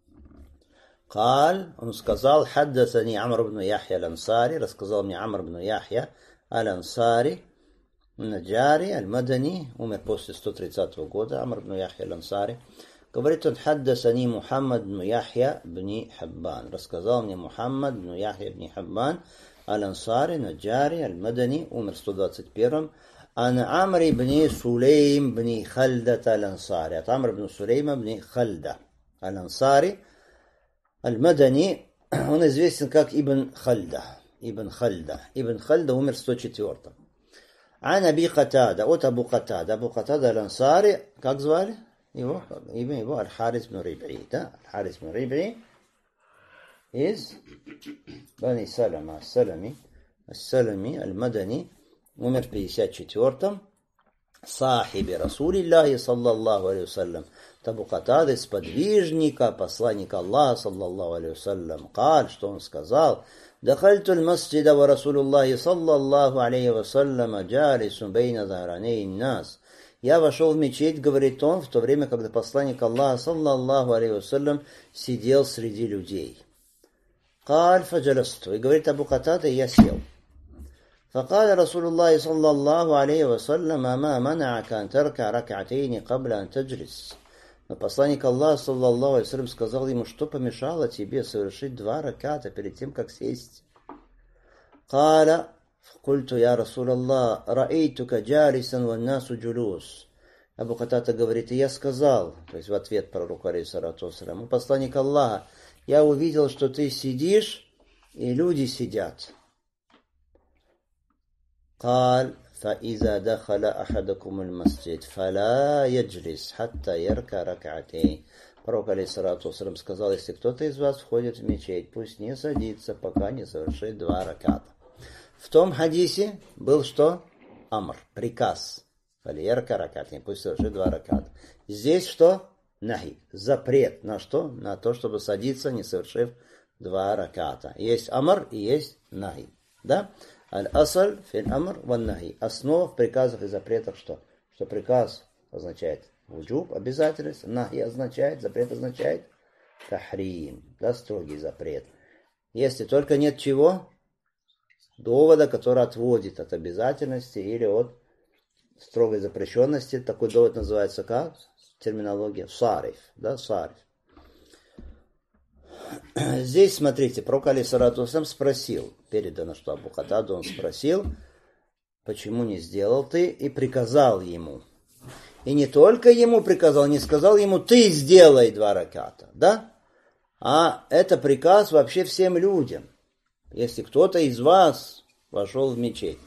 قال, он сказал, حدثني عمرو بن يحيى الأنصاري, рассказал мне Амр бн Яхья аль-Ансари, Наджари, аль-Мадани, умер после сто тридцатого года, Амр бн Яхья аль-Ансари. Говорит он, حدثني Мухаммад бн Яхья бн Хаббан, рассказал мне Мухаммад бн Яхья бн Хаббан аль-Ансари, Наджари, аль-Мадани, умер в сто двадцать первом. Ан Амри бн Сулейм бн Хальда аль-Ансари, от Амр бн Сулейма бн Хальда аль-Ансари, Аль-Мадани, он известен как Ибн Хальда. Ибн Хальда. Ибн Хальда умер в сто четвёртом. Ан Аби Катада, от Абу Катада. Абу Катада Аль-Ансари, как звали его? Имя его Аль-Харис бн Риб'i, да? Аль-Харис бн Риб'i из Бани Салама, Ас-Салами, Ас-Салами, Аль-Мадани, умер в пятьдесят четвёртом. Сахиби Расулиллахи саллаллаху алейхи вассалям. Абу Катада, сподвижника, посланника Аллаха саллаллаху алейхи вассалям. Каль, что он сказал: Дахальту аль-масджида ва Расулуллахи саллаллаху алейхи вассалям джалису бейна захраней нас. Я вошел в мечеть, говорит он, в то время, когда посланник Аллаха саллаллаху алейхи вассалям сидел среди людей. Каль фаджаласту. И говорит Абу Катада, я сел. فقال رسول الله صلى الله عليه وسلم ما منعك أن تركع ركعتين قبل أن تجلس. Но посланник Аллаха саллаллаху алейхи вассалям сказал ему, что помешало тебе совершить два раката перед тем, как сесть. قال قلت يا رسول الله رأيتك جالسا والناس جلوس. Абу Катада говорит, и я сказал, то есть в ответ пророку алейхиссалату вассаляму, посланник Аллаха, я увидел, что ты сидишь, и люди сидят. قال فإذا دخل أحدكم المسجد فلا يجلس حتى يركع ركعتين. Пророк алейхиссалату вассалям сказал, если кто-то из вас входит в мечеть, пусть не садится, пока не совершит два раката. В том хадисе был что? Амр, приказ. Фалиерка ракатин, пусть совершит два раката. Здесь что? Нахи, запрет. На что? На то, чтобы садиться, не совершив два раката. Есть амр и есть нахи. Да? Аль-асаль фил амр ван нахи. Основа в приказах и запретах что? Что приказ означает вуджуб, обязательность. Нахи означает, запрет означает тахрим. Да, строгий запрет. Если только нет чего? Довода, который отводит от обязательности или от строгой запрещенности. Такой довод называется как? Терминология сариф. Да, сариф. Здесь, смотрите, пророк алейхиссалату вассалям спросил, передано, что Абу Катаду он спросил, почему не сделал ты, и приказал ему. И не только ему приказал, не сказал ему, ты сделай два раката, да? А это приказ вообще всем людям. Если кто-то из вас вошел в мечеть.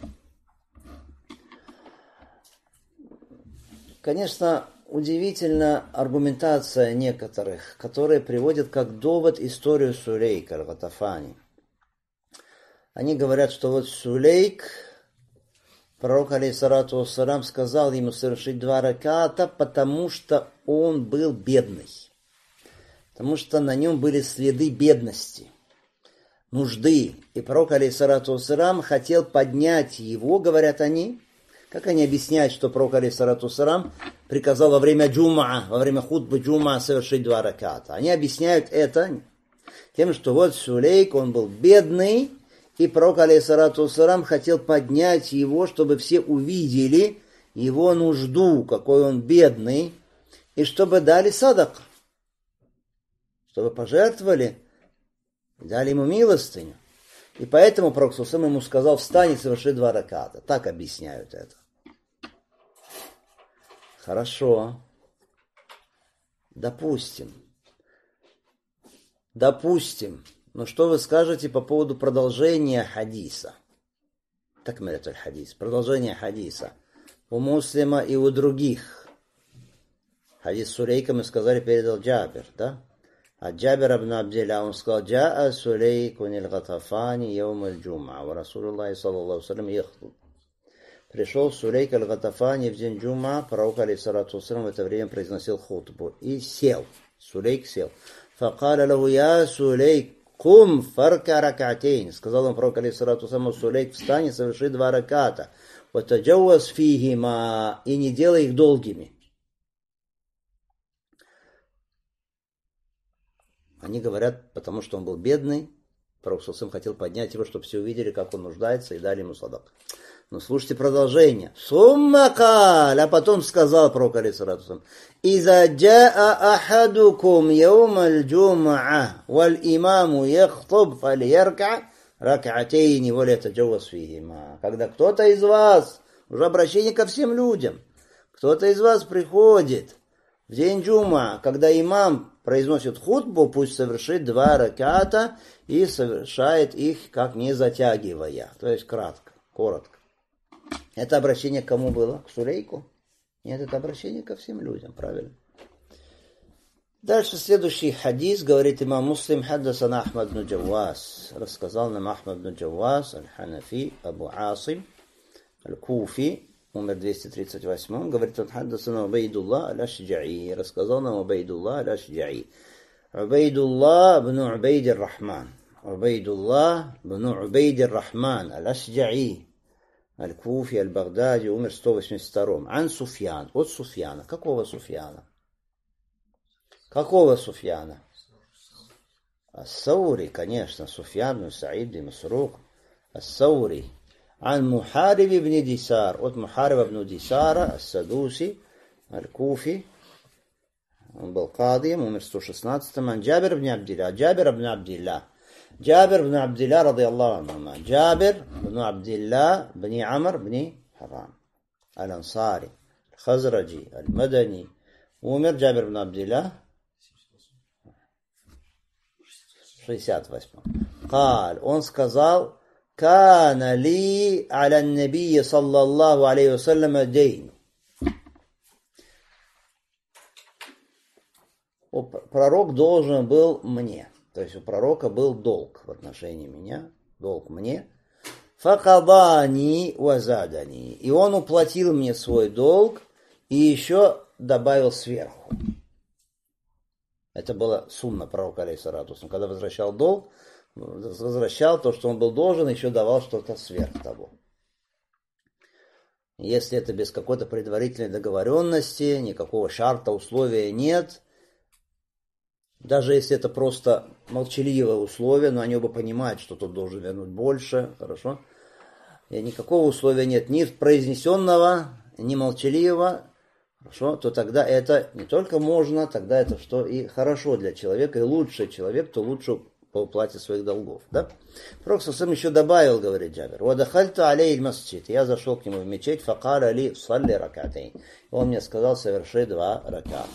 Конечно, удивительна аргументация некоторых, которые приводят как довод историю Сулейка аль-Гатафани. Они говорят, что вот Сулейк, пророк алейхиссалату вассалям сказал ему совершить два раката, потому что он был бедный. Потому что на нем были следы бедности, нужды. И пророк алейхиссалату вассалям хотел поднять его, говорят они. Как они объясняют, что пророк алейхиссалату вассалям приказал во время джумаа, во время хутбы джумаа совершить два раката? Они объясняют это тем, что вот Сулейк, он был бедный, и пророк алейхиссалату вассалям хотел поднять его, чтобы все увидели его нужду, какой он бедный, и чтобы дали садак, чтобы пожертвовали, дали ему милостыню. И поэтому пророк саллаллаху ему сказал, встань и соверши два раката. Так объясняют это. Хорошо. Допустим. Допустим. Но что вы скажете по поводу продолжения хадиса? Такмилат аль-хадис. Продолжение хадиса. У муслима и у других. Хадис Сулейка, мы сказали, передал Джабир, да? А Джабир ибн Абдилля, он сказал, «Джаа Сулейкун аль-Гатафани яум аль-Джум'a, ва Расулуллахи саллаллаху алейхи ва саллям яхтуб». Пришел Сулейк аль-Гатафани в день Джум'a, пророк алейхиссалату вассалям в это время произносил хутбу. И сел. Сулейк сел. «Факаля лаху я Сулейк, кум фарка ракатейн». Сказал он пророк алейхиссалату вассалям, Сулейк, встань и соверши два раката. «Ва таджауаз фихима», и не делай их долгими. Они говорят, потому что он был бедный, пророк саллаллаху хотел поднять его, чтобы все увидели, как он нуждается, и дали ему садак. Но слушайте продолжение. Суммакаль, а потом сказал пророк алейхиссалату: «Иза джаа ахадукум яум аль-джум'a валь имаму яхтуб фальярка рак'атейни ва ля таджавваз фихима». Когда кто-то из вас, уже обращение ко всем людям, кто-то из вас приходит в день джум'a, когда имам произносит хутбу, пусть совершит два раката и совершает их, как не затягивая, то есть кратко, коротко. Это обращение к кому было? К Сулейку? Нет, это обращение ко всем людям, правильно? Дальше следующий хадис, говорит имам Муслим, хаддасана Ахмад бн Джаввас. Рассказал нам Ахмад бн Джаввас, аль-Ханафи, Абу Асим, аль-Куфи, умер в двести тридцать восьмом. Говорит он, хаддасана Убайдуллах аль-Ашджаи. Рассказал нам Убайдуллах аль-Ашджаи. Убайдуллах бн Убайд ар-Рахман. Убайдуллах бн Убайд ар-Рахман аль-Ашджаи. Аль-Куфи, аль-Багдади, умер в сто восемьдесят втором. Ан Суфьян. От Суфьяна. Какого Суфьяна? Какого Суфьяна? Ас-Саури, конечно, Суфьян бн Саид бн Масрук. Ас-Саури. Ан Мухариб бн Дисар. От Мухариба бн Дисара, Ас-Садуси, Аль-Куфи. Он был кадием, умер в сто шестнадцатом. Ан Джабир бн Абдилля. Джабир бн Абдилля. Джабир бн Абдилля, ради Аллаху анхума. Джабир бн Абдилля бн Амр бн Харам. Аль-Ансари, Хазраджи, Аль-Мадани. Умер Джабир бн Абдилля в шестьдесят восьмом. Каль, он сказал, кана ли аля набии саллаллаху алейхи вассаляма дейн. Пророк должен был мне. То есть у пророка был долг в отношении меня, долг мне. Факадани вазадани. И он уплатил мне свой долг и еще добавил сверху. Это была сунна пророка, алейхиссалату вассалям. Когда возвращал долг, возвращал то, что он был должен, еще давал что-то сверх того. Если это без какой-то предварительной договоренности, никакого шарта, условия нет, даже если это просто молчаливое условие, но они оба понимают, что тот должен вернуть больше, хорошо? И никакого условия нет, ни произнесенного, ни молчаливого, хорошо? То тогда это не только можно, тогда это что и хорошо для человека, и лучше человек, то лучше по уплате своих долгов, да? Пророк сам еще добавил, говорит Джабир, «Вадахальту алейхи масджид». Я зашел к нему в мечеть, факара ли салли ракатейн. Он мне сказал, соверши два раката.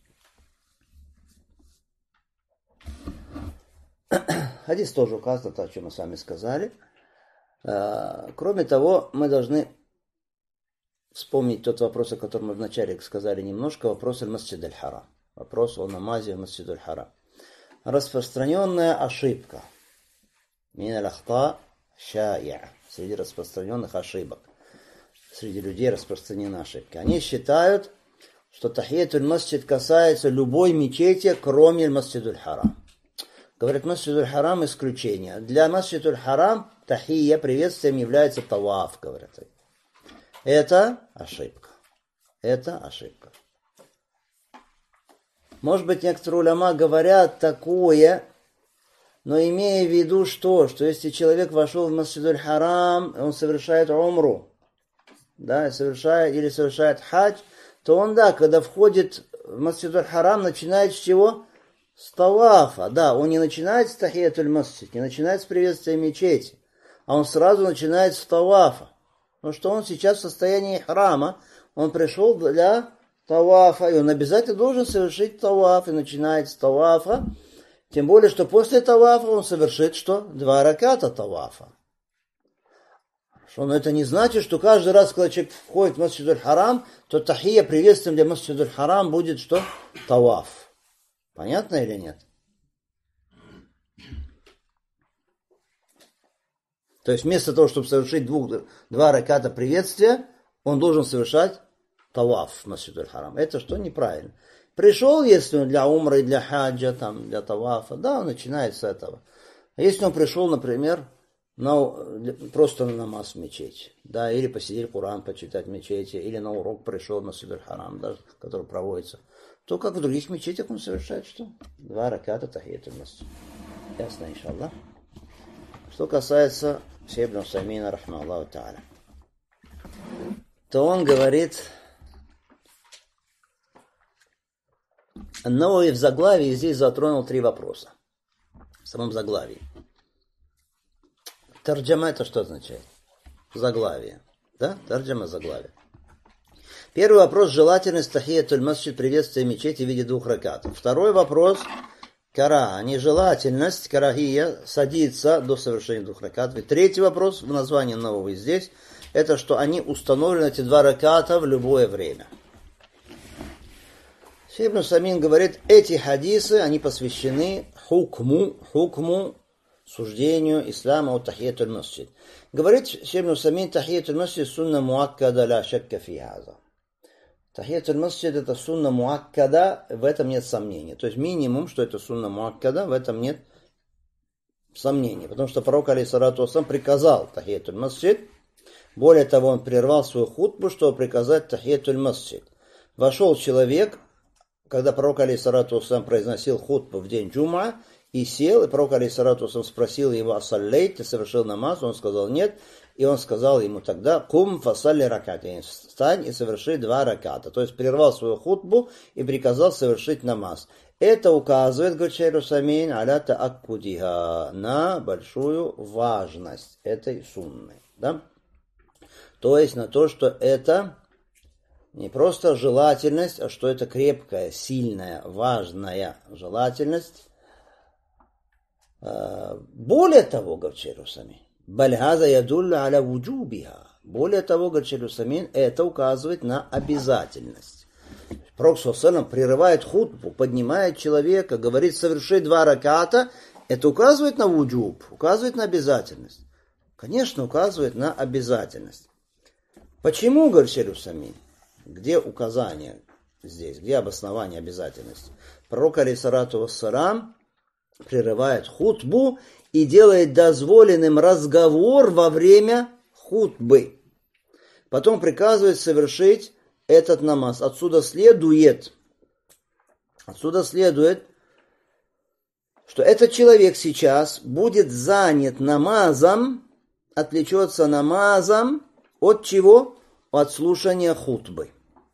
Хадис тоже указан, то, о чем мы с вами сказали. Кроме того, мы должны вспомнить тот вопрос, о котором мы вначале сказали немножко, вопрос аль-Масджид аль-Харам. Вопрос о намазе в Масджид аль-Харам. Распространенная ошибка. Мин аль-Ахта шаи'а. Среди распространенных ошибок. Среди людей распространены ошибки. Они считают, что тахиятуль масджид касается любой мечети, кроме Масджид аль-Харам. Говорят, Масджид аль-Харам исключение. Для Масджид аль-Харам тахия приветствием является таваф, говорят. Это ошибка. Это ошибка. Может быть, некоторые уляма говорят такое, но имея в виду что? Что если человек вошел в Масджид аль-Харам, он совершает умру, да, совершает, или совершает хадж, то он, да, когда входит в Масджид аль-Харам, начинает с чего? С тавафа, да, он не начинает с тахиятуль масджид, не начинает с приветствия мечети, а он сразу начинает с тавафа. Потому что он сейчас в состоянии храма, он пришел для тавафа, и он обязательно должен совершить таваф, и начинает с тавафа, тем более, что после тавафа он совершит что? Два раката тавафа. Хорошо, но это не значит, что каждый раз, когда человек входит в Масджид аль-Харам, то тахия приветствием для Масджид аль-Харам будет что? Таваф. Понятно или нет? То есть вместо того, чтобы совершить двух, два раката приветствия, он должен совершать таваф в Масджид аль-Харам. Это что? Неправильно. Пришел, если он для умры, для хаджа, там, для тавафа, да, он начинает с этого. А если он пришел, например, на, просто на намаз в мечети, да, или посидеть Куран, почитать в мечети, или на урок пришел на Масджид аль-Харам, да, который проводится, то, как в других мечетях, он совершает что? Два раката тахиятуль масджид. Ясно, иншаллах. Что касается Шейх ибн Усаймина, рахмаллаху та'аля, то он говорит, Ан-Навави в заглавии здесь затронул три вопроса. В самом заглавии. Тарджама это что означает? Заглавие. Да? Тарджама заглавие. Первый вопрос — желательность тахиятуль масджид, приветствия мечети в виде двух ракатов. Второй вопрос — кара, нежелательность, карахия, садиться до совершения двух ракатов. И третий вопрос в названии нового здесь — это что они установлены, эти два раката, в любое время. Ибн Усаймин говорит, эти хадисы, они посвящены хукму, хукму, суждению ислама от тахиятуль масджид. Говорит Ибн Усаймин, тахиятуль масджид сунна муаккада ла шакка фи хаза. Тахиятуль масджид это сунна муаккада, в этом нет сомнений. То есть минимум, что это сунна муаккада, в этом нет сомнений. Потому что пророк алейхиссалату вассалам приказал тахиятуль масджид. Более того, он прервал свою хутбу, чтобы приказать тахиятуль масджид. Вошел человек, когда пророк алейхиссалату вассалам произносил хутбу в день джум'a, и сел, и пророк алейхиссалату вассалам спросил его: «Ассаллейт, ты совершил намаз?» Он сказал: «Нет». И он сказал ему тогда: «Кум фасалли ракатин», встань и соверши два раката. То есть прервал свою хутбу и приказал совершить намаз. Это указывает, говорит шейх Усаймин, аля тааккудиха, на большую важность этой сунны. Да? То есть на то, что это не просто желательность, а что это крепкая, сильная, важная желательность. Более того, говорит шейх Усаймин, бальгаза ядуллю аля вуджубиха. Более того, говорит шейх Усаймин, это указывает на обязательность. Пророк саллаллаху алейхи ва саллям прерывает хутбу, поднимает человека, говорит: соверши два раката. Это указывает на вуджуб, указывает на обязательность. Конечно, указывает на обязательность. Почему, говорит шейх Усаймин? Где указание здесь? Где обоснование обязательности? Пророк алейхиссалату вассалам прерывает хутбу и делает дозволенным разговор во время хутбы. Потом приказывает совершить этот намаз. Отсюда следует, отсюда следует, что этот человек сейчас будет занят намазом, отвлечется намазом от чего? От слушания хутбы.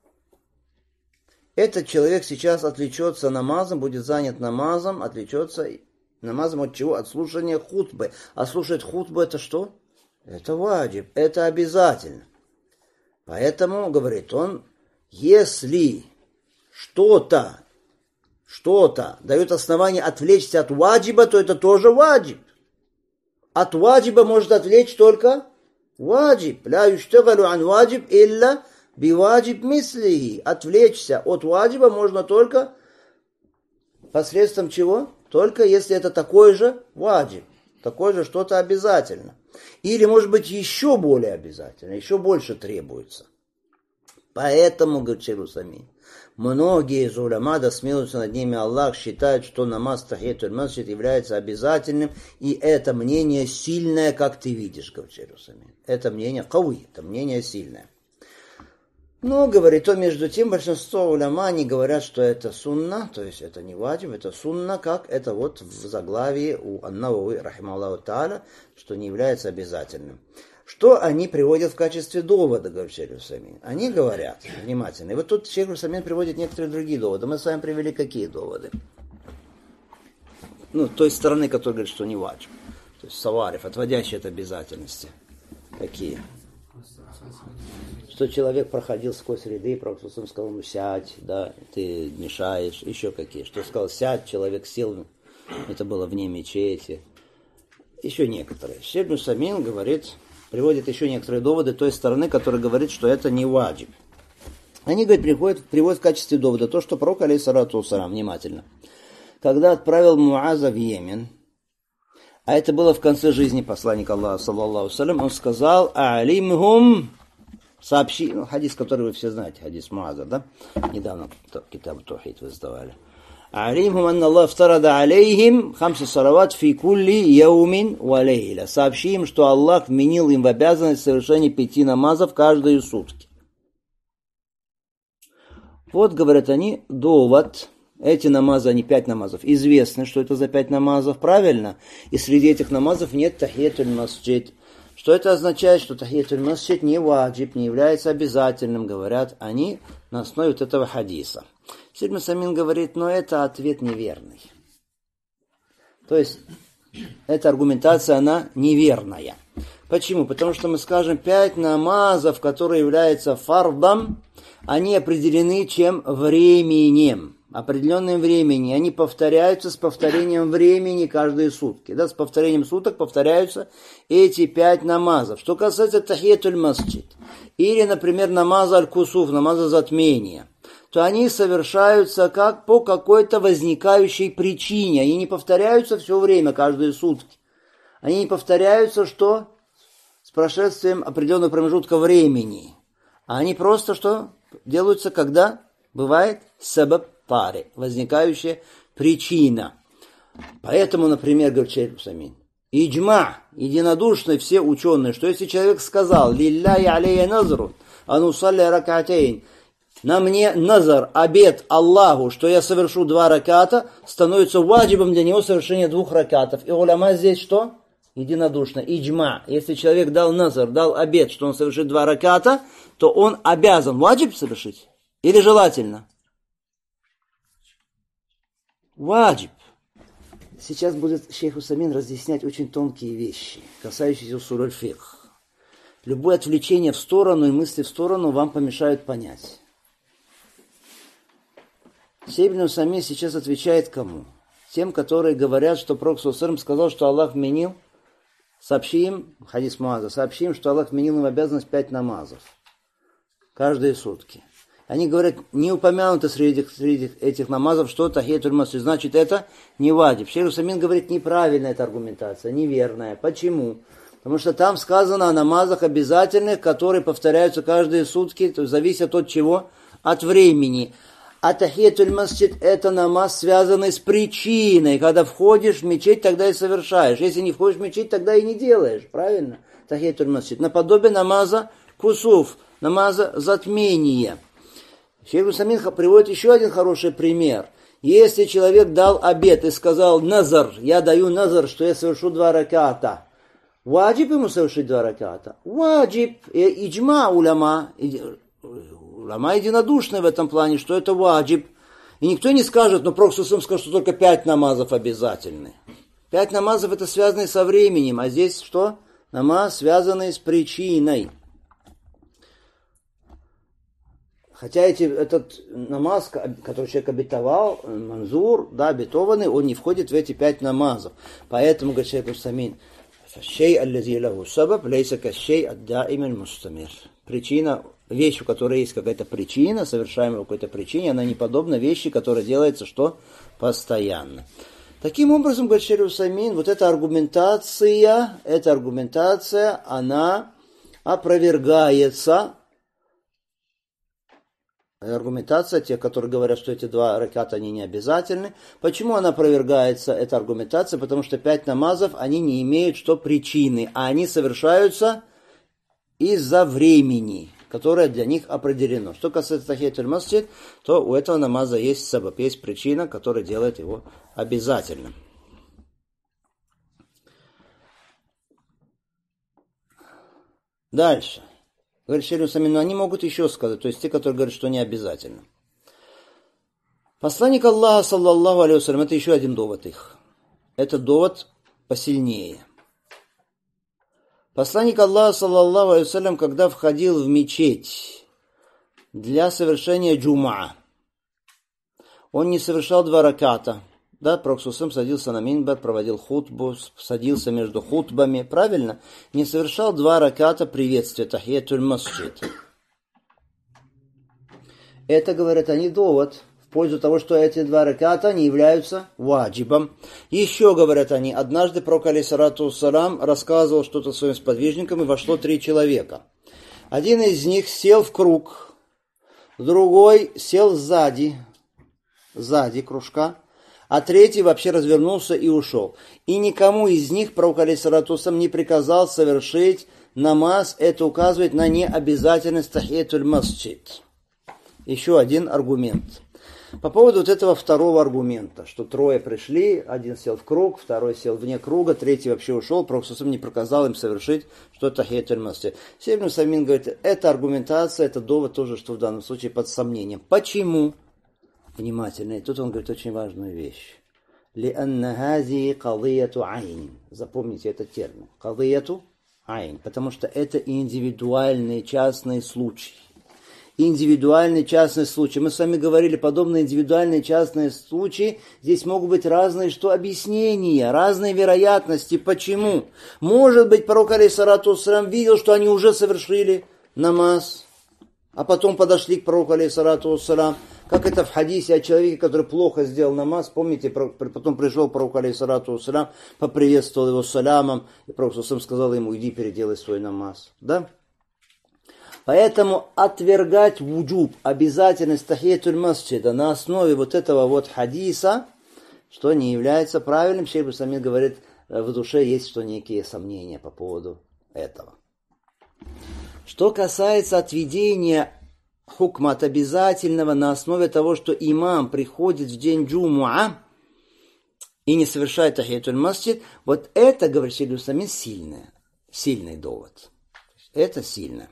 Этот человек сейчас отвлечется намазом, будет занят намазом, отвлечется намазом от чего? От слушания хутбы. А слушать хутбу это что? Это ваджиб, это обязательно. Поэтому, говорит он, если что-то, что-то дает основание отвлечься от ваджиба, то это тоже ваджиб. От ваджиба может отвлечь только ваджиб. Ля юштагалу ан ваджиб илля биваджиб мислихи. Отвлечься от ваджиба можно только посредством чего? Только если это такой же ваджиб, такое же что-то обязательно. Или, может быть, еще более обязательно, еще больше требуется. Поэтому, говорит шейх Усаймин, многие из уляма, да смеются над ними Аллах, считают, что намаз тахиятуль масджид является обязательным, и это мнение сильное, как ты видишь, говорит шейх Усаймин. Это мнение кауи, это мнение сильное. Но, говорит он, между тем, большинство уляма, они говорят, что это сунна, то есть это не ваджиб, это сунна, как это вот в заглавии у Ан-Навави, рахималлаху тааля, что не является обязательным. Что они приводят в качестве довода, говорит шейх Усаймин? Они говорят, внимательно, и вот тут шейх Усаймин приводит некоторые другие доводы. Мы с вами привели какие доводы? Ну, той стороны, которая говорит, что не ваджиб. То есть савариф, отводящие от обязательности. Какие? Что человек проходил сквозь ряды, и пророк сказал ему: сядь, да, ты мешаешь, еще какие. Что сказал: сядь, человек сел, это было вне мечети. Еще некоторые. Шейх Усаймин говорит, приводит еще некоторые доводы той стороны, которая говорит, что это не ваджиб. Они, говорит, приводят, приводят в качестве довода то, что пророк, алейхиссалату вассалам, внимательно, когда отправил Муаза в Йемен, а это было в конце жизни посланника Аллаха, саллаллаху алейхи, он сказал: алимхум, сообщи, ну, хадис, который вы все знаете, хадис Муаза, да? Недавно китаб Тухид вы сдавали. Алимхум анна Аллах фтарада алейхим хамса салават фи кулли яумин ва лейля. Сообщи им, что Аллах вменил им в обязанность совершения пяти намазов каждые сутки. Вот, говорят они, довод. Эти намазы, они пять намазов. Известно, что это за пять намазов, правильно? И среди этих намазов нет тахиятуль масджид. Что это означает? Что тахиятуль масджид не ваджиб, не является обязательным, говорят они на основе вот этого хадиса. Шейх Усаймин говорит, но это ответ неверный. То есть, эта аргументация, она неверная. Почему? Потому что мы скажем, пять намазов, которые являются фардом, они определены чем? Временем. Определенным временем. Они повторяются с повторением времени каждые сутки. Да, с повторением суток повторяются эти пять намазов. Что касается тахиятуль масджид, или, например, намаза аль-кусуф, намаза затмения, то они совершаются как по какой-то возникающей причине. Они не повторяются все время, каждые сутки. Они не повторяются, что? С прошествием определенного промежутка времени. А они просто что? Делаются, когда бывает сабаб пари, возникающая причина. Поэтому, например, говорит шейх Усамин, иджма, единодушны все ученые, что если человек сказал, лилляхи алейя назрун, анусалли ракатейн, на мне назар, обет Аллаху, что я совершу два раката, становится ваджибом для него совершение двух ракатов. И уляма здесь что? Единодушно. Иджма. Если человек дал назар, дал обет, что он совершит два раката, то он обязан ваджиб совершить? Или желательно? Ваджиб. Сейчас будет шейх Усамин разъяснять очень тонкие вещи, касающиеся усуль аль-фикх. Любое отвлечение в сторону и мысли в сторону вам помешают понять. Шейх ибн Усамин сейчас отвечает кому? Тем, которые говорят, что Пророк саллаллаху алейхи ва саллям сказал, что Аллах вменил, сообщи им, хадис Муаза, сообщи им, что Аллах вменил им обязанность пять намазов. Каждые сутки. Они говорят, не упомянуто среди, среди этих намазов, что тахиятуль масджид, значит это не ваджиб. Шейх Усамин говорит, неправильная эта аргументация, неверная. Почему? Потому что там сказано о намазах обязательных, которые повторяются каждые сутки, то есть зависит от чего? От времени. А тахиятуль масджид это намаз, связанный с причиной. Когда входишь в мечеть, тогда и совершаешь. Если не входишь в мечеть, тогда и не делаешь. Правильно? Тахиятуль масджид. Наподобие намаза кусуф, намаза затмения. Шейх Усамин приводит еще один хороший пример. Если человек дал обет и сказал назар, я даю назар, что я совершу два раката, ваджиб ему совершить два раката? Ваджиб. Иджма уляма, уляма единодушны в этом плане, что это ваджиб. И никто не скажет, но Пророк саллаллаху алейхи ва саллям скажет, что только пять намазов обязательны. Пять намазов это связано со временем, а здесь что? Намаз, связанный с причиной. Хотя эти, этот намаз, который человек обетовал, манзур, да, обетованный, он не входит в эти пять намазов. Поэтому, говорит шейх Усамин, шей аллази лаху сабаб, лейса кашей аддаим аль-мустамир. Причина, вещь, у которой есть какая-то причина, совершаемая по какой-то причине, она не подобна вещи, которая делается, что? Постоянно. Таким образом, говорит шейх Усамин, вот эта аргументация, эта аргументация, она опровергается. Аргументация тех, которые говорят, что эти два раката, они не обязательны. Почему она опровергается, эта аргументация? Потому что пять намазов, они не имеют что причины, а они совершаются из-за времени, которое для них определено. Что касается тахиятуль масджид, то у этого намаза есть сабаб, есть причина, которая делает его обязательным. Дальше. Говорит шейх Усамин, но они могут еще сказать, то есть те, которые говорят, что не обязательно. Посланник Аллаха, саллаллаху алейхи ва саллям, это еще один довод их. Это довод посильнее. Посланник Аллаха, саллаллаху алейхи ва саллям, когда входил в мечеть для совершения джума, он не совершал два раката. Да, Пророк саллаллаху алейхи ва саллям садился на минбар, проводил хутбу, садился между хутбами, правильно? Не совершал два раката приветствия, тахиятуль масджид. Это, говорят они, довод в пользу того, что эти два раката не являются ваджибом. Еще, говорят они, однажды Пророк алейхиссалату вассалям рассказывал что-то своим сподвижникам, и вошло три человека. Один из них сел в круг, другой сел сзади, сзади кружка, а третий вообще развернулся и ушел. И никому из них Пророк алейхиссалату вассалям не приказал совершить намаз. Это указывает на необязательность тахиятуль масджид. Еще один аргумент. По поводу вот этого второго аргумента, что трое пришли, один сел в круг, второй сел вне круга, третий вообще ушел, Пророк саллаллаху алейхи ва саллям не приказал им совершить что тахиятуль масджид. шейх ибн Усамин говорит, эта аргументация, это довод тоже, что в данном случае под сомнением. Почему? Внимательно. И тут он говорит очень важную вещь. لأن هذه قضية عين. Запомните этот термин. قضية айн, потому что это индивидуальные частные случаи. Индивидуальный частный случай. Мы с вами говорили, подобные индивидуальные частные случаи, здесь могут быть разные что объяснения, разные вероятности. Почему? Может быть, пророк алейхиссалату вассалям видел, что они уже совершили намаз, а потом подошли к пророку алейхиссалату вассалям, как это в хадисе о человеке, который плохо сделал намаз. Помните, потом пришел пророк алейхиссалату вассалям, поприветствовал его салямом, и пророк алейхиссалам сказал ему: иди переделай свой намаз. Да? Поэтому отвергать вуджуб, обязательность тахиятуль масджида на основе вот этого вот хадиса, что не является правильным, шейх Усамин говорит, в душе есть что некие сомнения по поводу этого. Что касается отведения хукма от обязательного на основе того, что имам приходит в день джумуа и не совершает тахиятуль масджид, вот это, говорит шейх Усамин, сильное, сильный довод. Это сильно.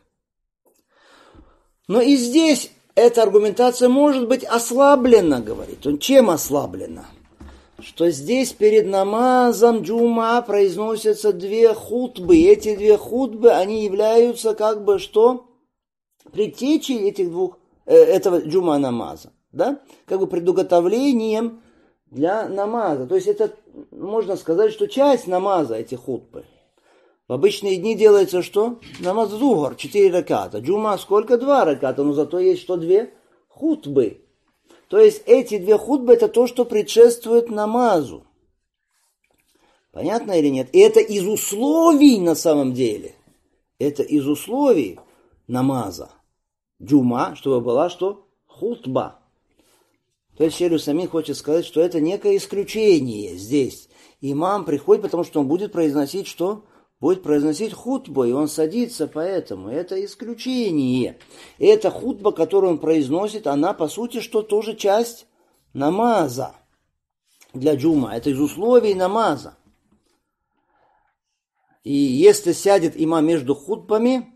Но и здесь эта аргументация может быть ослаблена, говорит он. Чем ослаблена? Что здесь перед намазом джума произносятся две хутбы. И эти две хутбы, они являются как бы что? Предтечей этих двух, э, этого джума намаза. Да? Как бы предуготовлением для намаза. То есть это, можно сказать, что часть намаза, эти хутбы. В обычные дни делается что? Намаз зухр, четыре раката. Джума сколько? Два раката. Но зато есть что? Две хутбы. То есть эти две хутбы это то, что предшествует намазу. Понятно или нет? И это из условий на самом деле. Это из условий намаза. Джума, чтобы была что? Хутба. То есть шейх Усамин хочет сказать, что это некое исключение здесь. Имам приходит, потому что он будет произносить что? Будет произносить хутбу, и он садится поэтому. Это исключение. И эта хутба, которую он произносит, она, по сути, что тоже часть намаза для джума. Это из условий намаза. И если сядет имам между хутбами,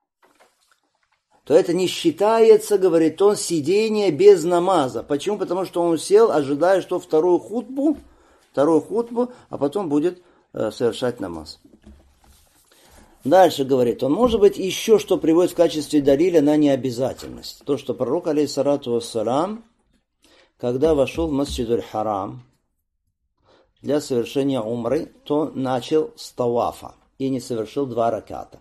то это не считается, говорит он, сидение без намаза. Почему? Потому что он сел, ожидая, что вторую хутбу, вторую хутбу, а потом будет э, совершать намаз. Дальше говорит он, может быть, еще что приводит в качестве далиля на необязательность. То, что пророк, алейхиссалату вассалам, когда вошел в Масджидуль Харам для совершения умры, то начал с тавафа и не совершил два раката.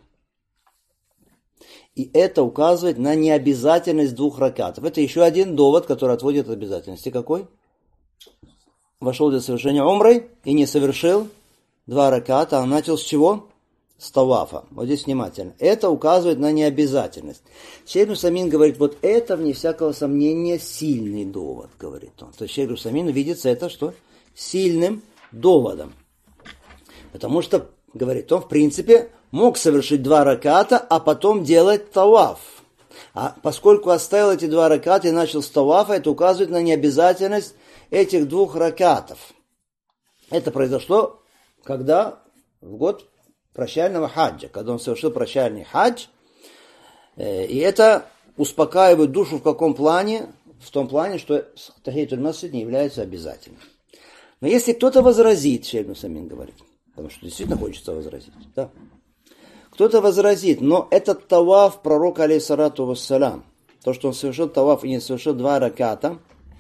И это указывает на необязательность двух ракатов. Это еще один довод, который отводит от обязательности. Какой? Вошел для совершения умры и не совершил два раката, а начал с чего? С тавафа. Вот здесь внимательно. Это указывает на необязательность. Шейх Усамин говорит, вот это, вне всякого сомнения, сильный довод, говорит он. То есть шейх Усамин видится это, что сильным доводом. Потому что, говорит он, в принципе, мог совершить два раката, а потом делать таваф. А поскольку оставил эти два раката и начал с тавафа, это указывает на необязательность этих двух ракатов. Это произошло, когда? В год прощального хаджа, когда он совершил прощальный хадж. И это успокаивает душу в каком плане? В том плане, что тахиятуль масджид не является обязательным. Но если кто-то возразит, шейх Усамин говорит, потому что действительно хочется возразить, да? Кто-то возразит, но этот таваф пророка, алейхиссалату вассалям, то, что он совершил таваф и не совершил два раката,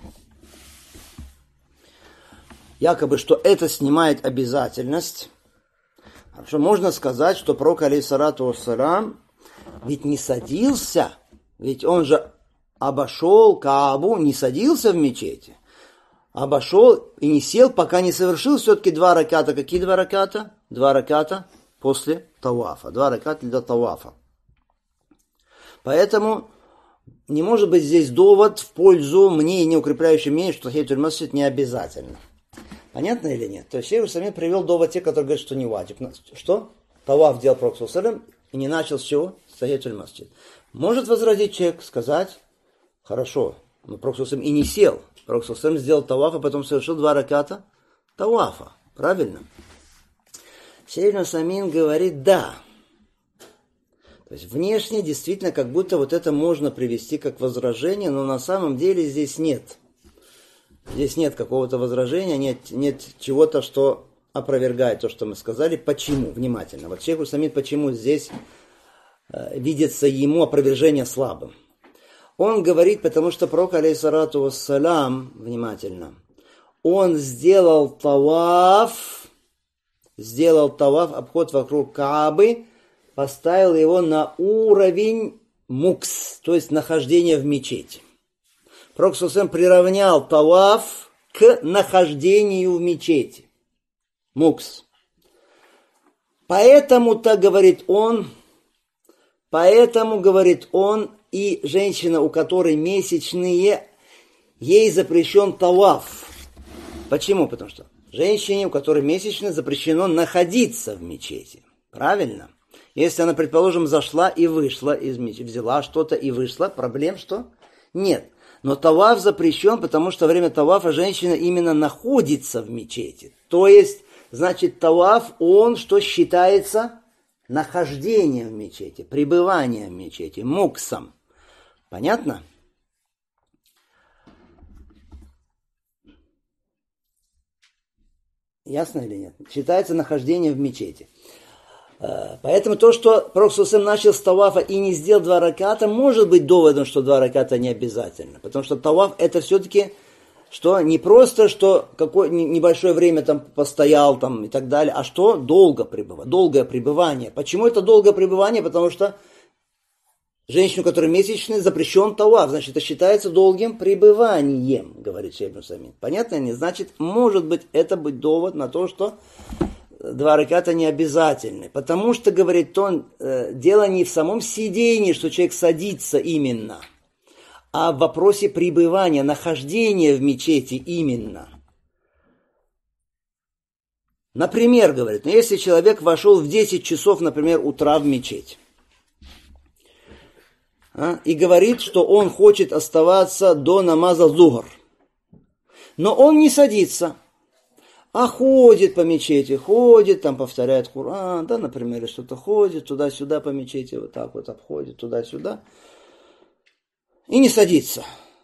якобы, что это снимает обязательность. Хорошо, можно сказать, что пророк, алейхиссалату вассалям, ведь не садился, ведь он же обошел Каабу, не садился в мечети, обошел и не сел, пока не совершил все-таки два раката. Какие два раката? Два раката после тавафа. Два раката для тавафа. Поэтому не может быть здесь довод в пользу мнения, укрепляющего мнение, что тахиятуль масджид не обязательно. Понятно или нет? То есть шейх Усамин привел довод те, которые говорят, что не ваджиб. Что? Таваф делал пророк саллаллаху алейхи ва саллям и не начал с чего? С тахиятуль масджид. Может возразить человек, сказать, хорошо, но пророк саллаллаху алейхи ва саллям и не сел. Пророк саллаллаху алейхи ва саллям сделал таваф, а потом совершил два раката тавафа. Правильно? Шейх Усамин говорит, да. То есть внешне действительно как будто вот это можно привести как возражение, но на самом деле здесь нет. Здесь нет какого-то возражения, нет, нет чего-то, что опровергает то, что мы сказали. Почему? Внимательно. Вот шейх Усамин, почему здесь э, видится ему опровержение слабым? Он говорит, потому что пророк, алейхиссалату вассалям, внимательно, он сделал таваф, сделал таваф, обход вокруг Каабы, поставил его на уровень мукс, то есть нахождение в мечети. Пророк ﷺ приравнял таваф к нахождению в мечети. Мукс. Поэтому-то, говорит он, поэтому, говорит он, и женщина, у которой месячные, ей запрещен таваф. Почему? Потому что женщине, у которой месячные, запрещено находиться в мечети. Правильно? Если она, предположим, зашла и вышла из мечети, взяла что-то и вышла, проблем что? Нет. Но таваф запрещен, потому что во время тавафа женщина именно находится в мечети. То есть, значит, таваф, он что считается? Нахождением в мечети, пребыванием в мечети, муксом. Понятно? Ясно или нет? Считается нахождение в мечети. Поэтому то, что пророк ﷺ начал с тавафа и не сделал два раката, может быть доводом, что два раката не обязательно. Потому что таваф это все-таки, что не просто, что какое небольшое время там постоял там, и так далее, а что долго пребывание, долгое пребывание. Почему это долгое пребывание? Потому что женщину, которая месячная, запрещен таваф, значит, это считается долгим пребыванием, говорит шейх Усамин. Понятно? Не значит, может быть, это быть довод на то, что два раката не обязательны. Потому что, говорит он, дело не в самом сидении, что человек садится именно, а в вопросе пребывания, нахождения в мечети именно. Например, говорит, ну, если человек вошел в десять часов, например, утра в мечеть, а, и говорит, что он хочет оставаться до намаза зухр, но он не садится, а ходит по мечети, ходит, там повторяет Коран, да, например, или что-то ходит, туда-сюда по мечети, вот так вот обходит, туда-сюда, и не садится,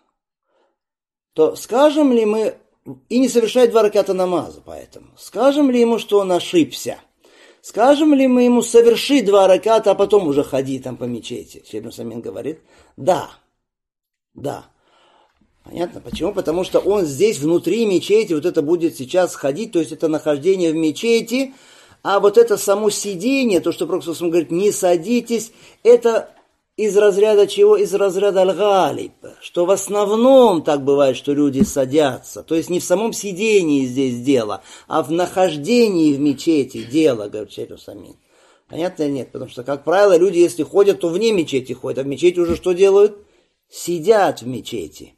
то скажем ли мы, и не совершает два раката намаза, поэтому, скажем ли ему, что он ошибся? Скажем ли мы ему, соверши два раката, а потом уже ходи там по мечети? Шейх Усамин говорит, да, да. Понятно? Почему? Потому что он здесь внутри мечети, вот это будет сейчас ходить, то есть это нахождение в мечети, а вот это само сидение, то, что Пророк говорит, не садитесь, это из разряда чего? Из разряда аль-галиб, что в основном так бывает, что люди садятся, то есть не в самом сидении здесь дело, а в нахождении в мечети дело, говорит шейх Усамин. Понятно или нет? Потому что, как правило, люди, если ходят, то вне мечети ходят, а в мечети уже что делают? Сидят в мечети.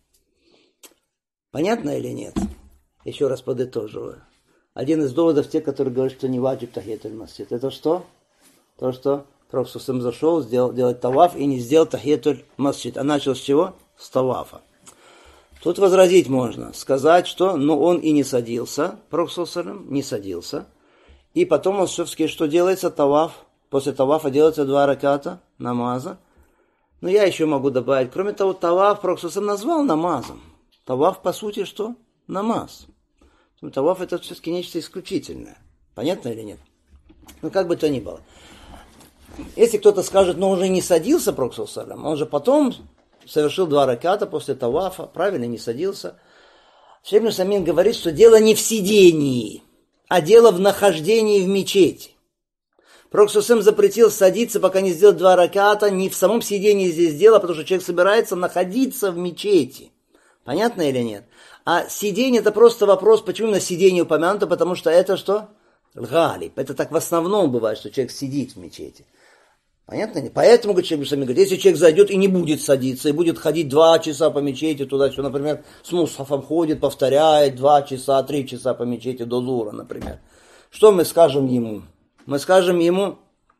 Понятно или нет? Еще раз подытоживаю. Один из доводов тех, которые говорят, что не ваджиб тахиятуль масджид. Это что? То, что Пророк сам зашел сделал, делать таваф и не сделал тахиятуль масджид. А начал с чего? С тавафа. Тут возразить можно. Сказать, что ну, он и не садился. Пророк сам не садился. И потом он все-таки что делается? Таваф. После тавафа делается два раката намаза. Но я еще могу добавить. Кроме того, таваф Пророк сам назвал намазом. Таваф, по сути, что? Намаз. Таваф это все-таки нечто исключительное. Понятно или нет? Ну, как бы то ни было. Если кто-то скажет, ну, он уже не садился, Пророк саллаллаху алейхи ва саллям, он же потом совершил два раката после тавафа, правильно, не садился. Шейх Усамин говорит, что дело не в сидении, а дело в нахождении в мечети. Пророк саллаллаху алейхи ва саллям запретил садиться, пока не сделать два раката, не в самом сидении здесь дело, потому что человек собирается находиться в мечети. Понятно или нет? А сидение это просто вопрос, почему на сидении упомянуто, потому что это что? Галиб. Это так в основном бывает, что человек сидит в мечети. Понятно? Поэтому, говорит, человек сами говорит, если человек зайдет и не будет садиться, и будет ходить два часа по мечети туда-сюда, например, с мусхафом ходит, повторяет два часа, три часа по мечети до зура, например. Что мы скажем ему? Мы скажем ему,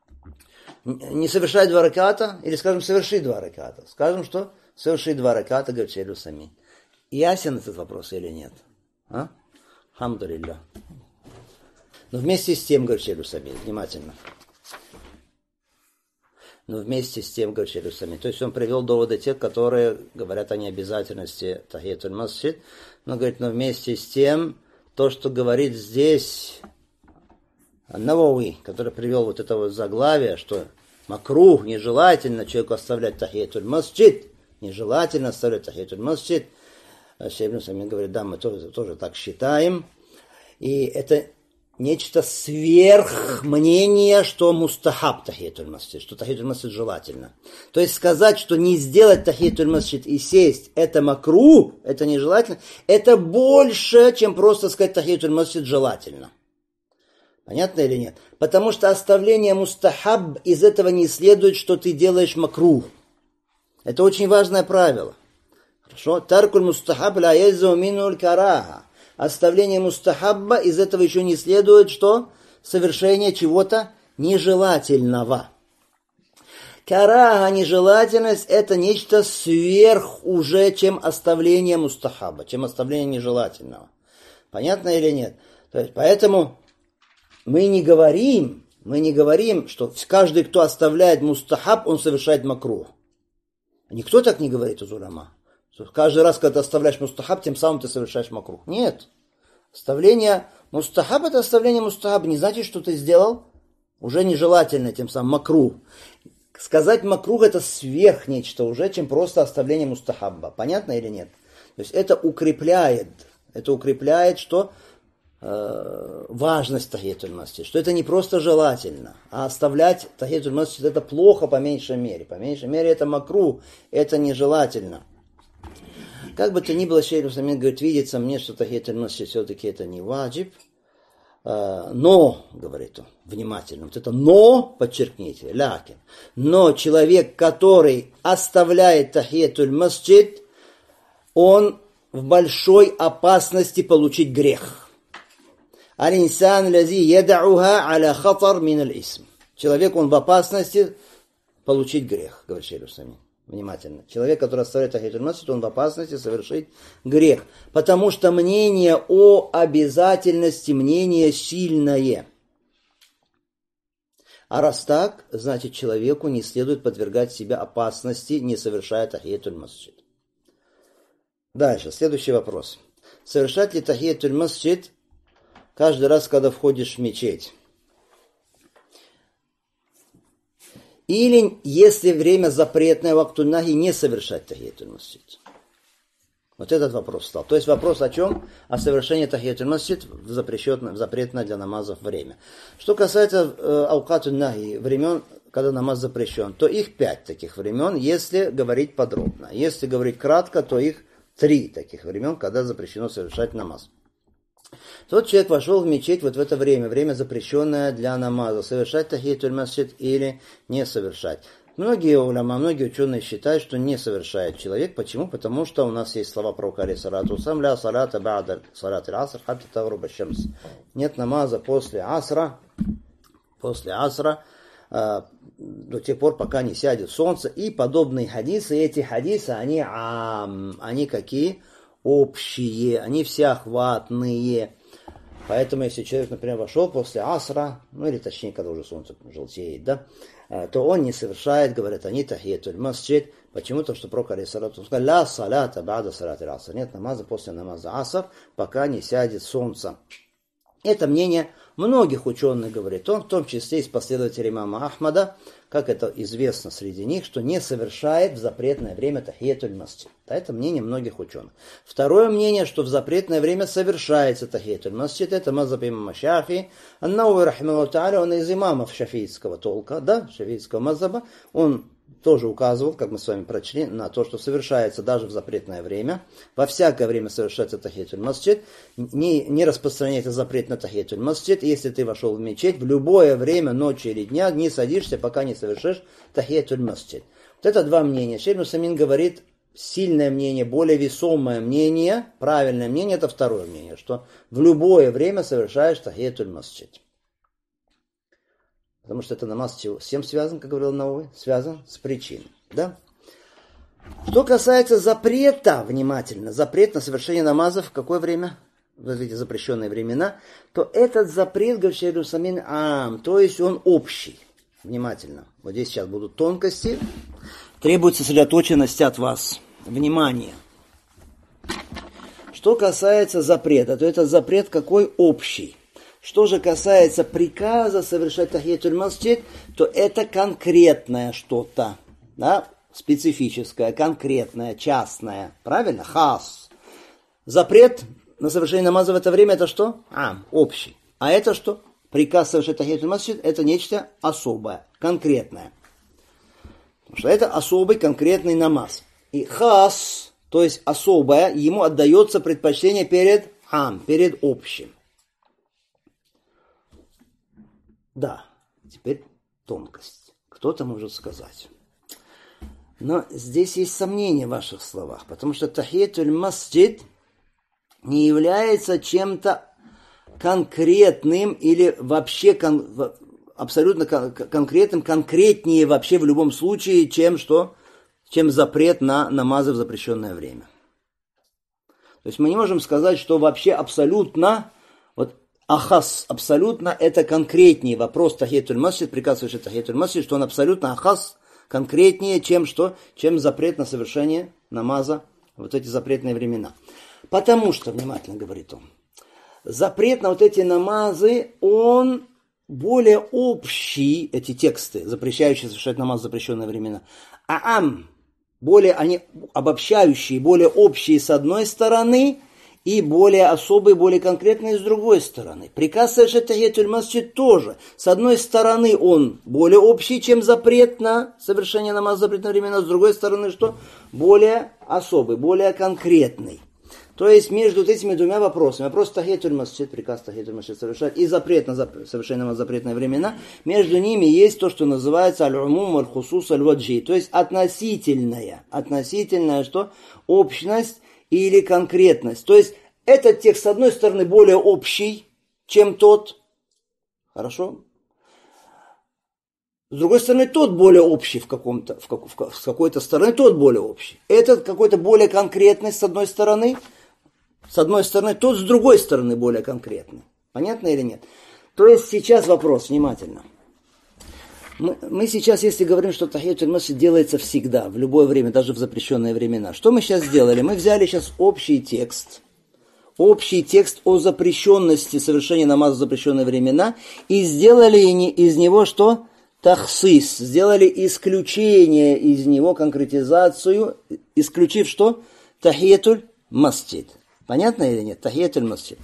не совершай два раката, или скажем, соверши два раката. Скажем, что соверши два раката, говорит шейх Усамин. Ясен этот вопрос или нет? А? Хамдулилля. Но вместе с тем, говорит шейх Усамин, внимательно. Но вместе с тем, говорит шейх Усамин, то есть он привел доводы тех, которые говорят о необязательности тахиятуль масджид, но говорит, но вместе с тем, то, что говорит здесь Навауи, который привел вот это вот заглавие, что макрух, нежелательно человеку оставлять тахиятуль масджид, нежелательно оставлять тахиятуль масджид. Шейх ибн Усаймин говорит, да, мы тоже, тоже так считаем. И это нечто сверх мнения, что мустахаб тахиятуль масджид, что тахиятуль масджид желательно. То есть сказать, что не сделать тахиятуль масджид и сесть, это макрух, это нежелательно, это больше, чем просто сказать тахиятуль масджид желательно. Понятно или нет? Потому что оставление мустахаб, из этого не следует, что ты делаешь макрух. Это очень важное правило. Хорошо? Таркуль мустахаб ла язу минуль караха. Оставление мустахабба, из этого еще не следует, что совершение чего-то нежелательного. Караха, нежелательность, это нечто сверх уже, чем оставление мустахабба, чем оставление нежелательного. Понятно или нет? То есть, поэтому мы не говорим, мы не говорим, что каждый, кто оставляет мустахаб, он совершает макрух. Никто так не говорит из уляма. Каждый раз, когда ты оставляешь мустахаб, тем самым ты совершаешь макрух. Нет. Оставление мустахаб, это оставление мустахаб. Не значит, что ты сделал уже нежелательно, тем самым макрух. Сказать макрух, это сверх нечто уже, чем просто оставление мустахабба. Понятно или нет? То есть это укрепляет, это укрепляет, что э, важность тахиятуль масджид, что это не просто желательно, а оставлять тахиятуль масджид это плохо по меньшей мере. По меньшей мере это макрух, это нежелательно. Как бы то ни было, шейх ибн Усаймин говорит, видится мне, что тахиятуль масджид все-таки это не ваджиб. Но, говорит он, внимательно, вот это но, подчеркните, лякин. Но человек, который оставляет тахиятуль масджид, он в большой опасности получить грех. Аль-инсан лази ядауха аля хатар мин аль-исм. Человек, он в опасности получить грех, говорит шейх ибн Усаймин. Внимательно. Человек, который оставляет тахиятуль масджид, он в опасности совершить грех. Потому что мнение о обязательности, мнение сильное. А раз так, значит человеку не следует подвергать себя опасности, не совершая тахиятуль масджид. Дальше, следующий вопрос. Совершать ли тахиятуль масджид каждый раз, когда входишь в мечеть? Или, если время запретное, вакту нахи, не совершать тахиятуль масджид. Вот этот вопрос стал. То есть вопрос о чем? О совершении тахиятуль масджид в запретное для намазов время. Что касается э, аукату нахи, времен, когда намаз запрещен, то их пять таких времен, если говорить подробно. Если говорить кратко, то их три таких времен, когда запрещено совершать намаз. Тот человек вошел в мечеть вот в это время, время запрещенное для намаза, совершать тахиятуль масджид или не совершать. Многие уляма, многие ученые считают, что не совершает человек. Почему? Потому что у нас есть слова пророка алейхиссалату вассалям: ля салата ба'да салати аль-аср хатта тагруба аш-шамс. Нет намаза после асра, после асра, э, до тех пор, пока не сядет солнце. И подобные хадисы, эти хадисы, они ам, они какие? Общие, они всеохватные. Поэтому, если человек, например, вошел после асра, ну или точнее, когда уже солнце желтеет, да, то он не совершает, говорят они, тахиятуль масджид. Почему? Потому что пророк алейхиссалату сказал: ля салата ба'да салати аль-аср. Нет намаза после намаза аср, пока не сядет солнце. Это мнение многих ученых говорит, он в том числе из последователей имама Ахмада, как это известно среди них, что не совершает в запретное время тахиятуль масджид. Это мнение многих ученых. Второе мнение, что в запретное время совершается тахиятуль масджид, это мазхаб имама Шафии. Ан-Навави рахимахуллаху тааля, он из имамов шафиитского толка, да, шафиитского мазхаба, он тоже указывал, как мы с вами прочли, на то, что совершается даже в запретное время. Во всякое время совершается тахиятуль масджид. Не, не распространяется запрет на тахиятуль масджид. Если ты вошел в мечеть, в любое время, ночи или дня, не садишься, пока не совершишь тахиятуль масджид. Вот это два мнения. Шейх ибн Усаймин говорит, сильное мнение, более весомое мнение, правильное мнение, это второе мнение, что в любое время совершаешь тахиятуль масджид. Потому что это намаз с чем связан, как говорил Навави? Связан с причиной. Да? Что касается запрета, внимательно, запрет на совершение намазов в какое время? В эти запрещенные времена. То этот запрет, говорит шейх ибн Усаймин, ам, то есть он общий. Внимательно. Вот здесь сейчас будут тонкости. Требуется сосредоточенность от вас. Внимание. Что касается запрета, то этот запрет какой? Общий. Что же касается приказа совершать тахиятуль масджид, то это конкретное что-то, да, специфическое, конкретное, частное. Правильно? Хас. Запрет на совершение намаза в это время это что? А, общий. А это что? Приказ совершать тахиятуль масджид это нечто особое, конкретное. Потому что это особый конкретный намаз. И хас, то есть особое, ему отдается предпочтение перед ам, перед общим. Да, теперь тонкость. Кто-то может сказать. Но здесь есть сомнения в ваших словах, потому что тахиятуль масджид не является чем-то конкретным или вообще кон, абсолютно кон, конкретным, конкретнее вообще в любом случае, чем что? Чем запрет на намазы в запрещенное время. То есть мы не можем сказать, что вообще абсолютно вот ахас, абсолютно это конкретнее вопрос тахиятуль масджид, приказ совершить тахиятуль масджид, что он абсолютно ахас, конкретнее, чем что? Чем запрет на совершение намаза в вот эти запретные времена. Потому что, внимательно говорит он, запрет на вот эти намазы, он более общий, эти тексты, запрещающие совершать намаз в запрещенные времена, а ам, более они обобщающие, более общие с одной стороны, и более особые, более конкретные с другой стороны. Приказ совершать тахиятуль масджид тоже. С одной стороны он более общий, чем запрет на совершение намаза в запретные времена, с другой стороны что? Более особый, более конкретный. То есть между вот этими двумя вопросами, вопрос тахиятуль масджид, приказ тахиятуль масджид совершать, и запрет на совершение намаза в запретные времена, между ними есть то, что называется аль-умум аль-хусус аль-ваджи, то есть относительная, относительная что? Общность или конкретность. То есть этот текст, с одной стороны, более общий, чем тот. Хорошо? С другой стороны, тот более общий в, каком-то, в, как, в, с какой-то стороны, тот более общий. Этот какой-то более конкретный с одной стороны, с одной стороны, тот с другой стороны более конкретный. Понятно или нет? То есть сейчас вопрос, внимательно. Мы, мы сейчас, если говорим, что тахиятуль масджид делается всегда, в любое время, даже в запрещенные времена. Что мы сейчас сделали? Мы взяли сейчас общий текст, общий текст о запрещенности совершения намаза в запрещенные времена и сделали из него что? Тахсис. Сделали исключение из него, конкретизацию, исключив что? Тахиятуль масджид. Понятно или нет? Тахиятуль масджид.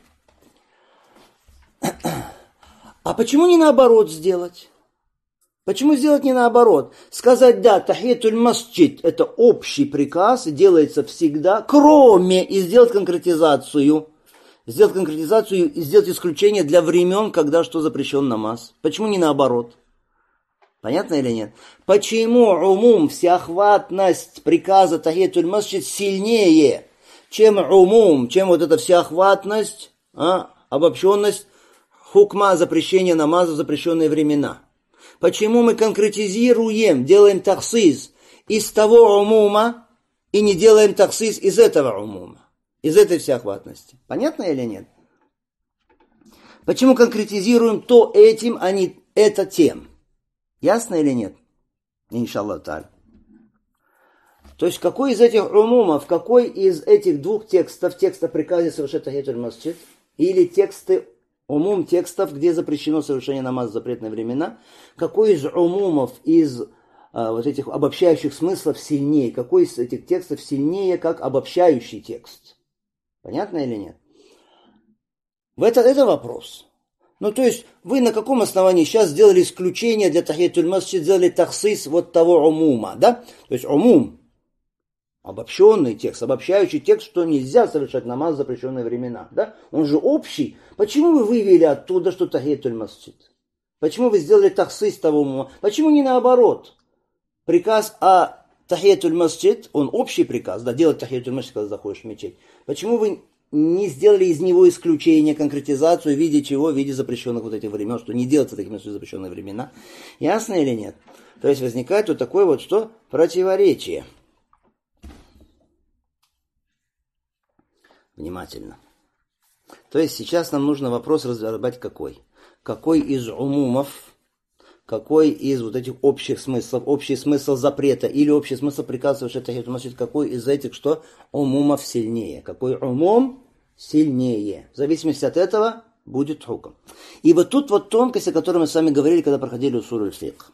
А почему не наоборот сделать? Почему сделать не наоборот? Сказать, да, тахиятуль масджид это общий приказ и делается всегда, кроме и сделать конкретизацию. Сделать конкретизацию и сделать исключение для времен, когда что запрещен намаз. Почему не наоборот? Понятно или нет? Почему умум, всеохватность приказа тахиятуль масджид сильнее, чем умум, чем вот эта всеохватность, а, обобщенность хукма запрещения намаза в запрещенные времена? Почему мы конкретизируем, делаем тахсис из того умума и не делаем тахсис из этого умума, из этой всеохватности? Понятно или нет? Почему конкретизируем то этим, а не это тем? Ясно или нет? Иншаллах та'аля. То есть какой из этих умумов, какой из этих двух текстов, текста о приказе совершать тахиятуль масджид или тексты умум текстов, где запрещено совершение намаза в запретные времена, какой из умумов, из а, вот этих обобщающих смыслов сильнее, какой из этих текстов сильнее, как обобщающий текст? Понятно или нет? В это, это вопрос. Ну, то есть, вы на каком основании сейчас сделали исключение для тахиятуль масджид, сделали тахсис вот того умума, да? То есть, умум, обобщенный текст, обобщающий текст, что нельзя совершать намаз в запрещенные времена, да? Он же общий. Почему вы вывели оттуда, что тахиятуль масджид? Почему вы сделали тахсис того умума? Почему не наоборот? Приказ о тахиятуль масджид, он общий приказ, да, делать тахиятуль масджид, когда заходишь в мечеть. Почему вы не сделали из него исключение, конкретизацию, в виде чего? В виде запрещенных вот этих времен, что не делается такими в запрещенные времена. Ясно или нет? То есть возникает вот такое вот что? Противоречие. Внимательно. То есть сейчас нам нужно вопрос разобрать какой. Какой из умумов, какой из вот этих общих смыслов, общий смысл запрета или общий смысл приказа совершать тахиятуль масджид, какой из этих что? Умумов сильнее. Какой умум сильнее. В зависимости от этого будет хукм. И вот тут вот тонкость, о которой мы с вами говорили, когда проходили усуль аль-фикх.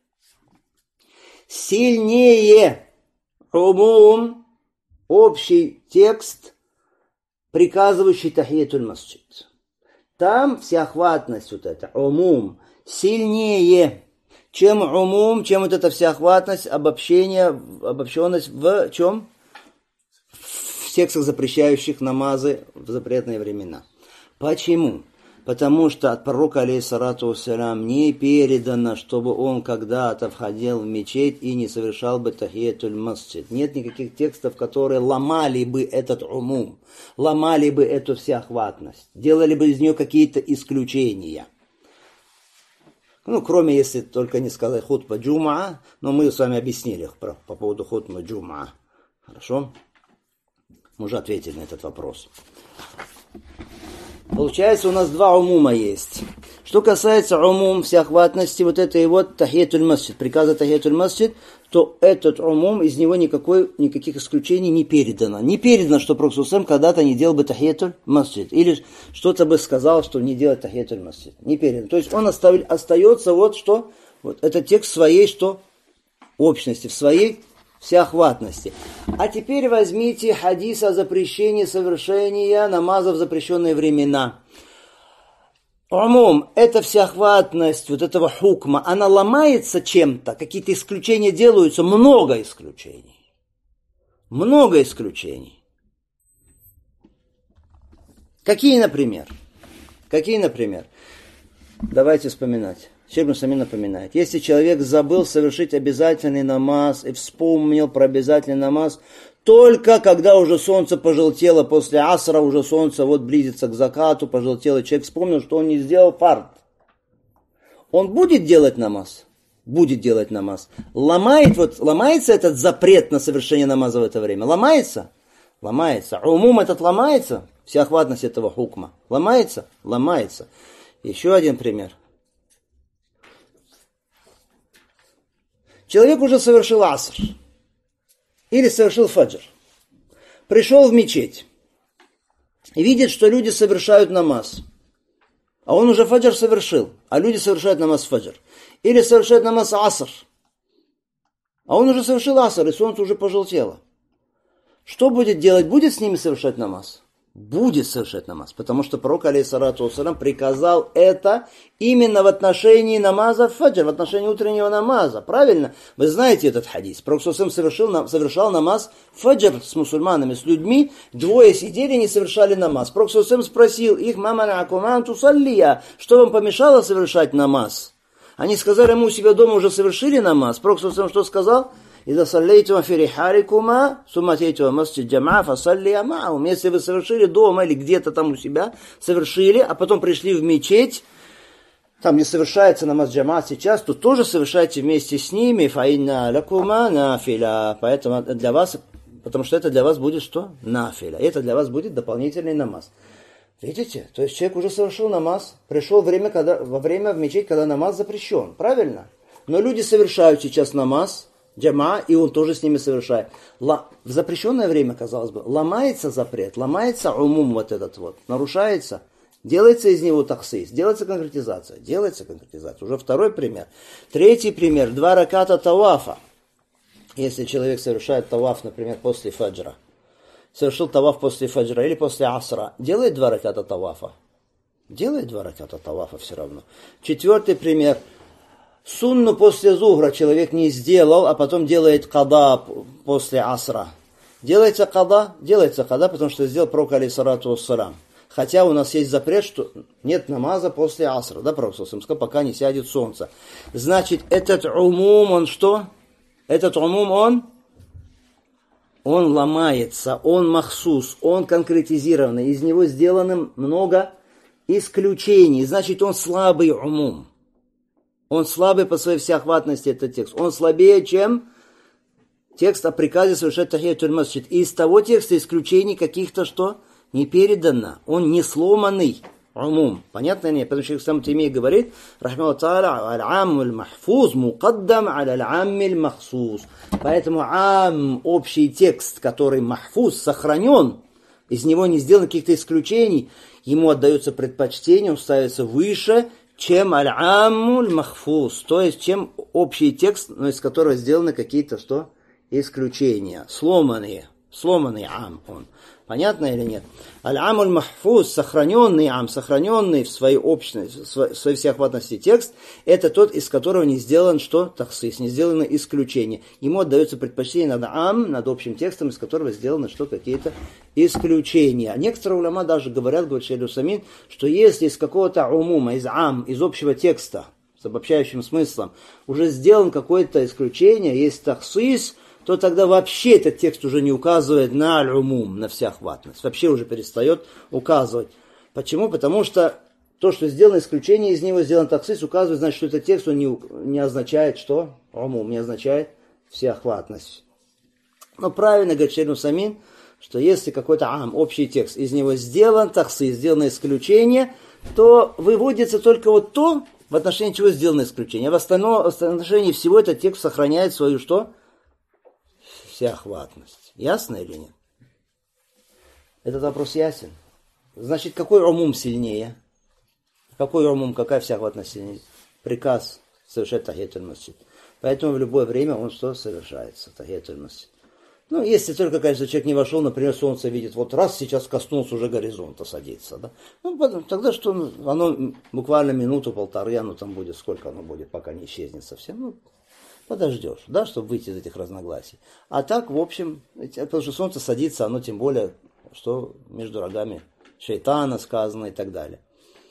Сильнее умум, общий текст, приказывающий тахиятуль масджид. Там всеохватность вот эта, умум, сильнее, чем умум, чем вот эта всеохватность, обобщение, обобщенность в чем? В текстах, запрещающих намазы в запретные времена. Почему? Потому что от пророка, алейхиссалату вассалям, не передано, чтобы он когда-то входил в мечеть и не совершал бы тахиятуль масджид. Нет никаких текстов, которые ломали бы этот умум, ломали бы эту всеохватность, делали бы из нее какие-то исключения. Ну, кроме, если только не сказать хутба джумаа, но мы с вами объяснили их по, по поводу хутба джумаа. Хорошо? Мы уже ответили на этот вопрос. Получается, у нас два умума есть. Что касается умум, всеохватности, вот этой вот тахиятуль масджид, приказа тахиятуль масджид, то этот умум, из него никакой, никаких исключений не передано. Не передано, что Пророк ﷺ когда-то не делал бы тахиятуль масджид. Или что-то бы сказал, что не делать тахиятуль масджид. Не передано. То есть он оставил, остается вот что, вот этот текст в своей что? Общности, в своей всеохватности. А теперь возьмите хадис о запрещении совершения намаза в запрещенные времена. Умум, эта всеохватность вот этого хукма, она ломается чем-то, какие-то исключения делаются, много исключений. Много исключений. Какие, например? Какие, например? Давайте вспоминать. Шейх Мусамин напоминает. Если человек забыл совершить обязательный намаз и вспомнил про обязательный намаз, только когда уже солнце пожелтело, после асра уже солнце вот близится к закату, пожелтело, человек вспомнил, что он не сделал фард. Он будет делать намаз? Будет делать намаз. Ломает, вот, ломается этот запрет на совершение намаза в это время? Ломается? Ломается. Умум этот ломается? Всеохватность этого хукма. Ломается? Ломается. Еще один пример. Человек уже совершил аср. Или совершил фаджр. Пришел в мечеть. И видит, что люди совершают намаз. А он уже фаджр совершил. А люди совершают намаз фаджр. Или совершают намаз аср. А он уже совершил аср, и солнце уже пожелтело. Что будет делать? Будет с ними совершать намаз? Будет совершать намаз. Потому что пророк, алейхиссалату вассалям, приказал это именно в отношении намаза фаджр, в отношении утреннего намаза. Правильно? Вы знаете этот хадис. Пророк совершил, совершал намаз фаджр с мусульманами, с людьми. Двое сидели и не совершали намаз. Пророк спросил их: «Маманакуман тусаллия», что вам помешало совершать намаз? Они сказали: мы у себя дома уже совершили намаз. Пророк что сказал? «Иза саллейтума фи рихарикума, суматейтума масджид джамаа, фасаллия ма'ум». Если вы совершили дома или где-то там у себя, совершили, а потом пришли в мечеть, там не совершается намаз джамаа сейчас, то тоже совершайте вместе с ними, фаинна лакума нафиля. Поэтому для вас, потому что это для вас будет что? Нафиля. Это для вас будет дополнительный намаз. Видите? То есть человек уже совершил намаз, пришел время, когда, во время в мечеть, когда намаз запрещен. Правильно? Но люди совершают сейчас намаз джама, и он тоже с ними совершает. В запрещенное время, казалось бы, ломается запрет, ломается умум вот этот вот, нарушается, делается из него таксис, делается конкретизация, делается конкретизация. Уже второй пример. Третий пример. Два раката тавафа. Если человек совершает таваф, например, после фаджра, совершил таваф после фаджра или после асра, делает два раката тавафа. Делает два раката тавафа все равно. Четвертый пример. Сунну после зухра человек не сделал, а потом делает када после асра. Делается када? Делается када, потому что сделал пророк, алейхиссалату вассалям. Хотя у нас есть запрет, что нет намаза после асра, да, пророк, пока не сядет солнце. Значит, этот умум, он что? Этот умум, он? Он ломается, он махсус, он конкретизированный. Из него сделано много исключений. Значит, он слабый умум. Он слабый по своей всеохватности, этот текст. Он слабее, чем текст о приказе совершать тахиятуль масджид. И из того текста исключений каких-то что? Не передано. Он не сломанный умум. Понятно ли? Потому что Исlam Таймия говорит: рахмаллаху тааля, аль-аммуль махфуз мукаддам аль-аммиль махсус. Поэтому ам, общий текст, который махфуз, сохранен, из него не сделано каких-то исключений, ему отдается предпочтение, он ставится выше, чем аль-амму аль-махфуз, то есть чем общий текст, но из которого сделаны какие-то что? Исключения, сломанные, сломанный ам он. Понятно или нет? Аль-ам аль-махфуз, сохраненный ам, сохраненный в своей общности, в своей всеохватности текст, это тот, из которого не сделан что? Тахсис, не сделано исключение. Ему отдается предпочтение над ам, над общим текстом, из которого сделаны что? Какие-то исключения. Некоторые уляма даже говорят, говорит шейх аль-Усаймин, что если из какого-то умума, из ам, из общего текста, с обобщающим смыслом, уже сделан какое-то исключение, есть тахсис, то тогда вообще этот текст уже не указывает на аль-умум, на всеохватность. Вообще уже перестает указывать. Почему? Потому что то, что сделано исключение из него, сделан таксис, указывает, значит, что этот текст он не, не означает что? Умум, не означает всеохватность. Но правильно говорит шейх аль-Усаймин, что если какой-то ам, общий текст, из него сделан таксис, сделано исключение, то выводится только вот то, в отношении чего сделано исключение. А в остальном, в отношении всего этот текст сохраняет свою что? Всеохватность. Ясно или нет? Этот вопрос ясен. Значит, какой умум сильнее? Какой умум, какая всеохватность сильнее? Приказ совершать тахиятуль масджид. Поэтому в любое время он что совершается? Тахиятуль масджид. Ну, если только, конечно, человек не вошел, например, солнце видит, вот раз сейчас коснулся уже горизонта, садится, да? Ну, тогда что, оно буквально минуту-полторы, оно там будет, сколько оно будет, пока не исчезнет совсем, ну, подождешь, да, чтобы выйти из этих разногласий. А так, в общем, потому что солнце садится, оно тем более, что между рогами шайтана сказано и так далее.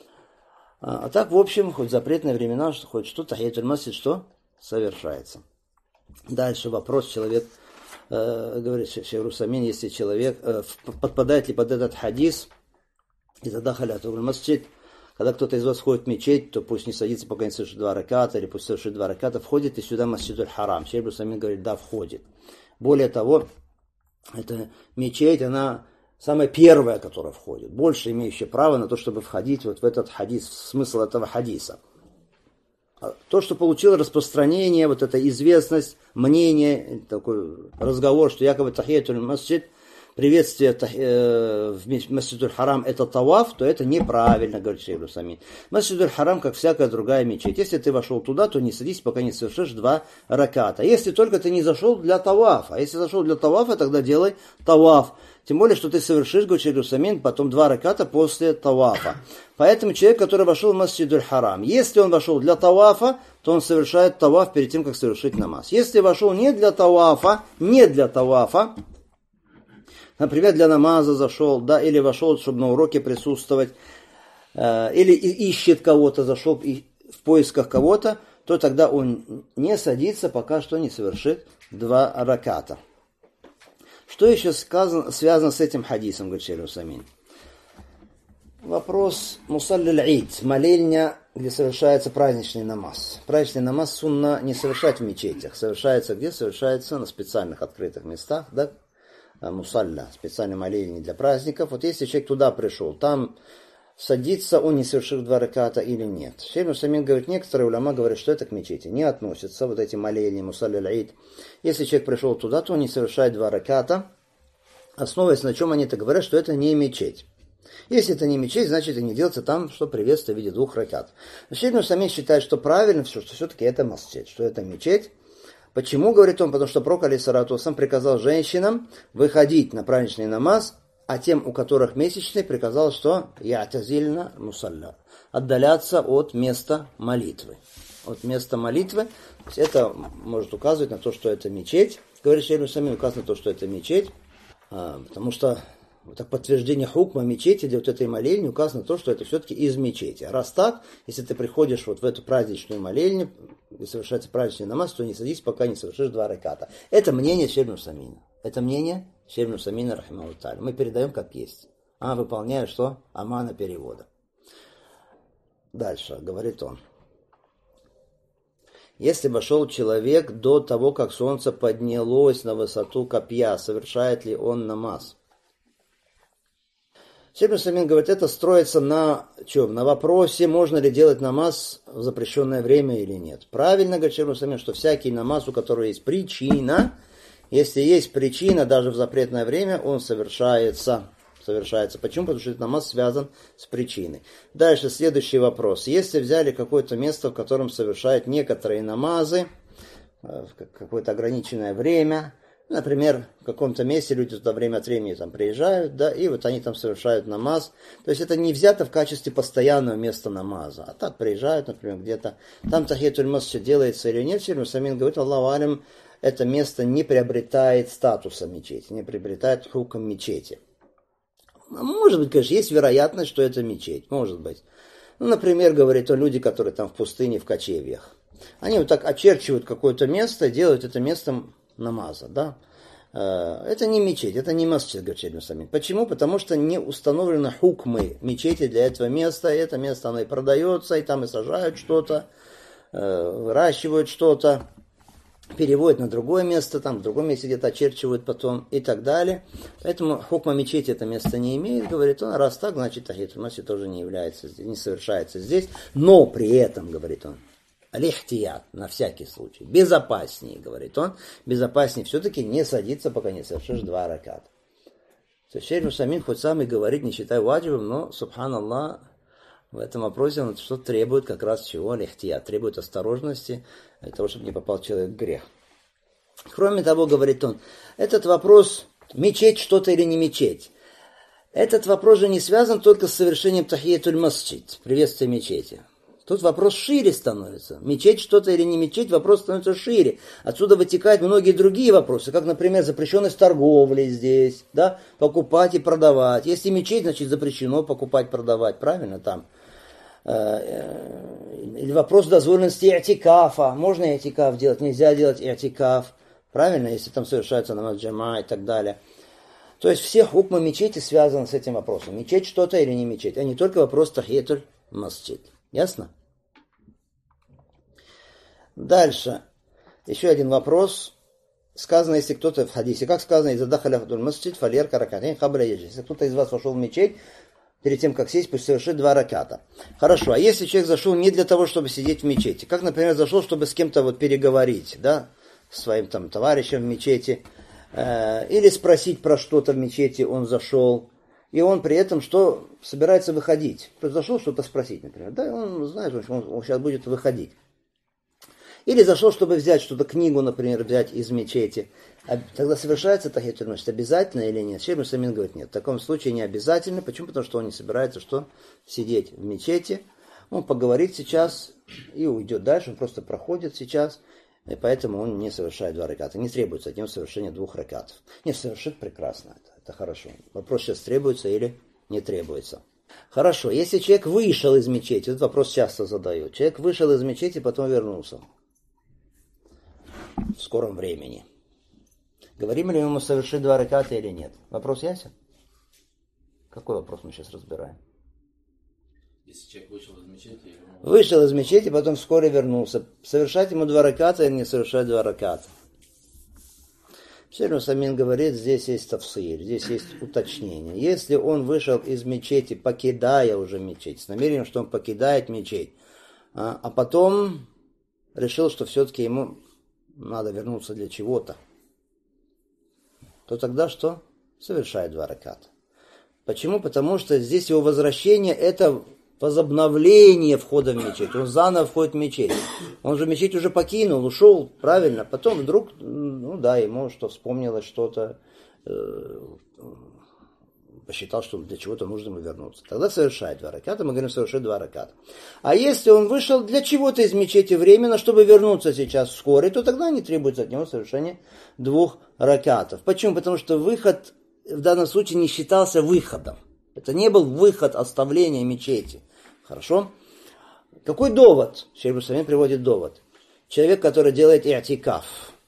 А, а так, в общем, хоть запретные времена, что хоть что, тахиятуль масджид, что совершается. Дальше вопрос, человек, э, говорит шейх аль-Усаймин, если человек, э, подпадает ли под этот хадис, и тогда халятуль масджид, когда кто-то из вас входит в мечеть, то пусть не садится, пока не совершит два раката, или пусть совершит два раката, входит и сюда масджидуль харам. Шейх аль-Усаймин говорит, да, входит. Более того, эта мечеть, она самая первая, которая входит, больше имеющая право на то, чтобы входить вот в этот хадис, в смысл этого хадиса. То, что получило распространение, вот эта известность, мнение, такой разговор, что якобы тахиятуль масджид, приветствие в Масджидуль Харам это таваф, то это неправильно, говорит шейх аль-Усаймин. Масджидуль Харам, как всякая другая мечеть. Если ты вошел туда, то не садись, пока не совершишь два раката. Если только ты не зашел для тавафа. А если зашел для тавафа, тогда делай таваф. Тем более, что ты совершишь, говорит шейх аль-Усаймин, потом два раката после тавафа. Поэтому человек, который вошел в Масджидуль Харам, если он вошел для тавафа, то он совершает таваф перед тем, как совершить намаз. Если вошел не для тавафа, не для тавафа, например, для намаза зашел, да, или вошел, чтобы на уроке присутствовать, э, или ищет кого-то, зашел и в поисках кого-то, то тогда он не садится, пока что не совершит два раката. Что еще сказано, связано с этим хадисом, говорит шейх аль-Усаймин? Вопрос мусаллиль ид, молельня, где совершается праздничный намаз. Праздничный намаз сунна не совершать в мечетях, совершается где? Совершается на специальных открытых местах, да, мусалля, специальной молельни для праздников. Вот если человек туда пришел, там садится, он не совершил два раката или нет. Шейх аль-Усаймин говорит, некоторые уляма говорят, что это к мечети не относятся, вот эти молельни, мусалля аль-ид. Если человек пришел туда, то он не совершает два раката, основываясь на чем они это говорят, что это не мечеть. Если это не мечеть, значит и не делается там, что приветствие в виде двух ракат. Шейх аль-Усаймин считает, что правильно, что все-таки это масджид, что это мечеть. Почему, говорит он? Потому что пророк, алейхиссалату вассалям, приказал женщинам выходить на праздничный намаз, а тем, у которых месячный, приказал, что я'тазильна мусалля, отдаляться от места молитвы. От места молитвы. Это может указывать на то, что это мечеть. Говорит шейх аль-Усаймин, указано на то, что это мечеть, потому что так подтверждение хукма мечети, для вот этой молельни указано то, что это все-таки из мечети. А раз так, если ты приходишь вот в эту праздничную молельню, и совершается праздничный намаз, то не садись, пока не совершишь два раката. Это мнение шейха аль-Усаймина. Это мнение шейха аль-Усаймина, рахимахуллаху та'аля. Мы передаем как есть. А выполняя что? Амана перевода. Дальше, говорит он. Если вошел человек до того, как солнце поднялось на высоту копья, совершает ли он намаз? Шейх аль-Усаймин говорит, это строится на чем? На вопросе, можно ли делать намаз в запрещенное время или нет. Правильно, говорит шейх аль-Усаймин, что всякий намаз, у которого есть причина, если есть причина, даже в запретное время, он совершается. совершается. Почему? Потому что этот намаз связан с причиной. Дальше следующий вопрос. Если взяли какое-то место, в котором совершают некоторые намазы, в какое-то ограниченное время, например, в каком-то месте люди туда время от времени там приезжают, да, и вот они там совершают намаз. То есть это не взято в качестве постоянного места намаза. А так приезжают, например, где-то. Там тахиятуль масджид делается или нет. Шейх Самин говорит, Аллаху алям, это место не приобретает статуса мечети, не приобретает хукм мечети. Может быть, конечно, есть вероятность, что это мечеть. Может быть. Ну, например, говорит он, люди, которые там в пустыне, в кочевьях. Они вот так очерчивают какое-то место, делают это местом намаза, да. Это не мечеть, это не масджид, говорит Шейх Самин. Почему? Потому что не установлены хукмы мечети для этого места. И это место, оно и продается, и там и сажают что-то, выращивают что-то, переводят на другое место, там в другом месте где-то очерчивают потом и так далее. Поэтому хукма мечети это место не имеет, говорит он. Раз так, значит тахиятуль масджид тоже не является, не совершается здесь. Но при этом, говорит он, алихтият, на всякий случай, безопаснее, говорит он, безопаснее все-таки не садиться, пока не совершишь два раката. То есть Шейх Самин хоть сам и говорит, не считай ваджибом, но, субханаллах, в этом вопросе он что требует как раз чего? Алихтият, требует осторожности, для того, чтобы не попал человек в грех. Кроме того, говорит он, этот вопрос, мечеть что-то или не мечеть, этот вопрос же не связан только с совершением тахиятуль масджид, приветствия мечети. Тут вопрос шире становится. Мечеть что-то или не мечеть, вопрос становится шире. Отсюда вытекают многие другие вопросы, как, например, запрещенность торговли здесь, да, покупать и продавать. Если мечеть, значит запрещено покупать, продавать, правильно там? Или вопрос дозволенности и'тикафа. Можно и'тикаф делать, нельзя делать и'тикаф, правильно, если там совершается намаз джама и так далее. То есть все хукмы мечети связаны с этим вопросом. Мечеть что-то или не мечеть, а не только вопрос тахиятуль масджид. Ясно? Dальше. Еще один вопрос. Сказано, если кто-то в хадисе, как сказано, из-за дахаля хадуль масджид, фалер каракатин, хабра еджи. Если кто-то из вас вошел в мечеть, перед тем, как сесть, пусть совершит два раката. Хорошо, а если человек зашел не для того, чтобы сидеть в мечети, как, например, зашел, чтобы с кем-то вот переговорить, да, с своим там товарищем в мечети, э, или спросить про что-то в мечети, он зашел, и он при этом что собирается выходить. Кто-то зашел что-то спросить, например. Да, он знает, что он, он сейчас будет выходить. Или зашел, чтобы взять что-то, книгу, например, взять из мечети. А тогда совершается тахиятуль масджид обязательно или нет? Шейх Самин говорит, нет. В таком случае не обязательно. Почему? Потому что он не собирается что? Сидеть в мечети. Он поговорит сейчас и уйдет дальше. Он просто проходит сейчас. И поэтому он не совершает два раката. Не требуется от него совершения двух ракатов. Не, совершит прекрасно. Это, это хорошо. Вопрос сейчас требуется или не требуется. Хорошо. Если человек вышел из мечети, этот вопрос часто задают. Человек вышел из мечети, потом вернулся. В скором времени. Говорим ли ему совершить два раката или нет? Вопрос ясен? Какой вопрос мы сейчас разбираем? Если человек вышел из мечети... Ему... Вышел из мечети, потом вскоре вернулся. Совершать ему два раката или не совершать два раката? Шейх Самин говорит, здесь есть тафсир, здесь есть уточнение. Если он вышел из мечети, покидая уже мечеть, с намерением, что он покидает мечеть, а, а потом решил, что все-таки ему надо вернуться для чего-то, то тогда что? Совершает два раката. Почему? Потому что здесь его возвращение это возобновление входа в мечеть. Он заново входит в мечеть. Он же мечеть уже покинул, ушел, правильно. Потом вдруг, ну да, ему что вспомнилось что-то, э, посчитал, что для чего-то нужно ему вернуться. Тогда совершает два раката, мы говорим, совершает два раката. А если он вышел для чего-то из мечети временно, чтобы вернуться сейчас вскоре, то тогда не требуется от него совершения двух ракатов. Почему? Потому что выход в данном случае не считался выходом. Это не был выход оставления мечети. Хорошо? Какой довод? Шейх Самин приводит довод. Человек, который делает и'тикаф.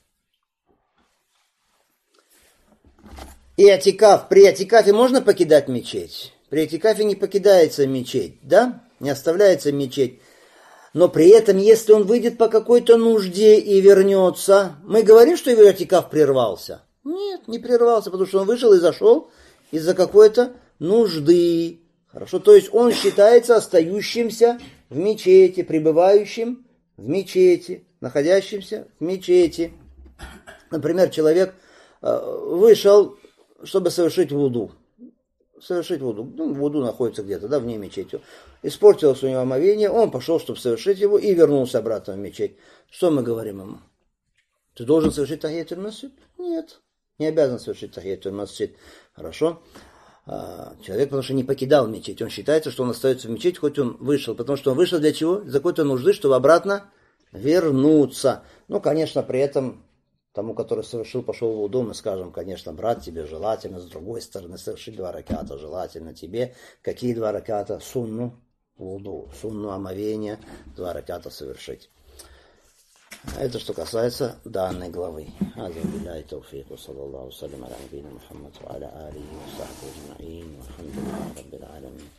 И'тикаф. При и'тикафе можно покидать мечеть? При и'тикафе не покидается мечеть, да? Не оставляется мечеть. Но при этом, если он выйдет по какой-то нужде и вернется, мы говорим, что его и'тикаф прервался? Нет, не прервался, потому что он вышел и зашел из-за какой-то нужды. Хорошо, то есть он считается остающимся в мечети, пребывающим в мечети, находящимся в мечети. Например, человек вышел, чтобы совершить вуду. совершить вуду. Ну, вуду находится где-то, да, вне мечети. Испортилось у него омовение, он пошел, чтобы совершить его, и вернулся обратно в мечеть. Что мы говорим ему? Ты должен совершить тахиятуль масджид? Нет, не обязан совершить тахиятуль масджид. Хорошо. Человек, потому что не покидал мечеть. Он считается, что он остается в мечети, хоть он вышел. Потому что он вышел для чего? Для какой-то нужды, чтобы обратно вернуться. Ну, конечно, при этом тому, который совершил, пошел в вуду, мы скажем, конечно, брат, тебе желательно, с другой стороны, совершить два раката, желательно тебе. Какие два раката? Сунну вуду, сунну омовения, два раката совершить. Это что касается данной главы. هذا بالله التوفيق وصلى الله وسلم على نبينا محمد وعلى آله وصحبه أجمعين والحمد لله رب العالمين.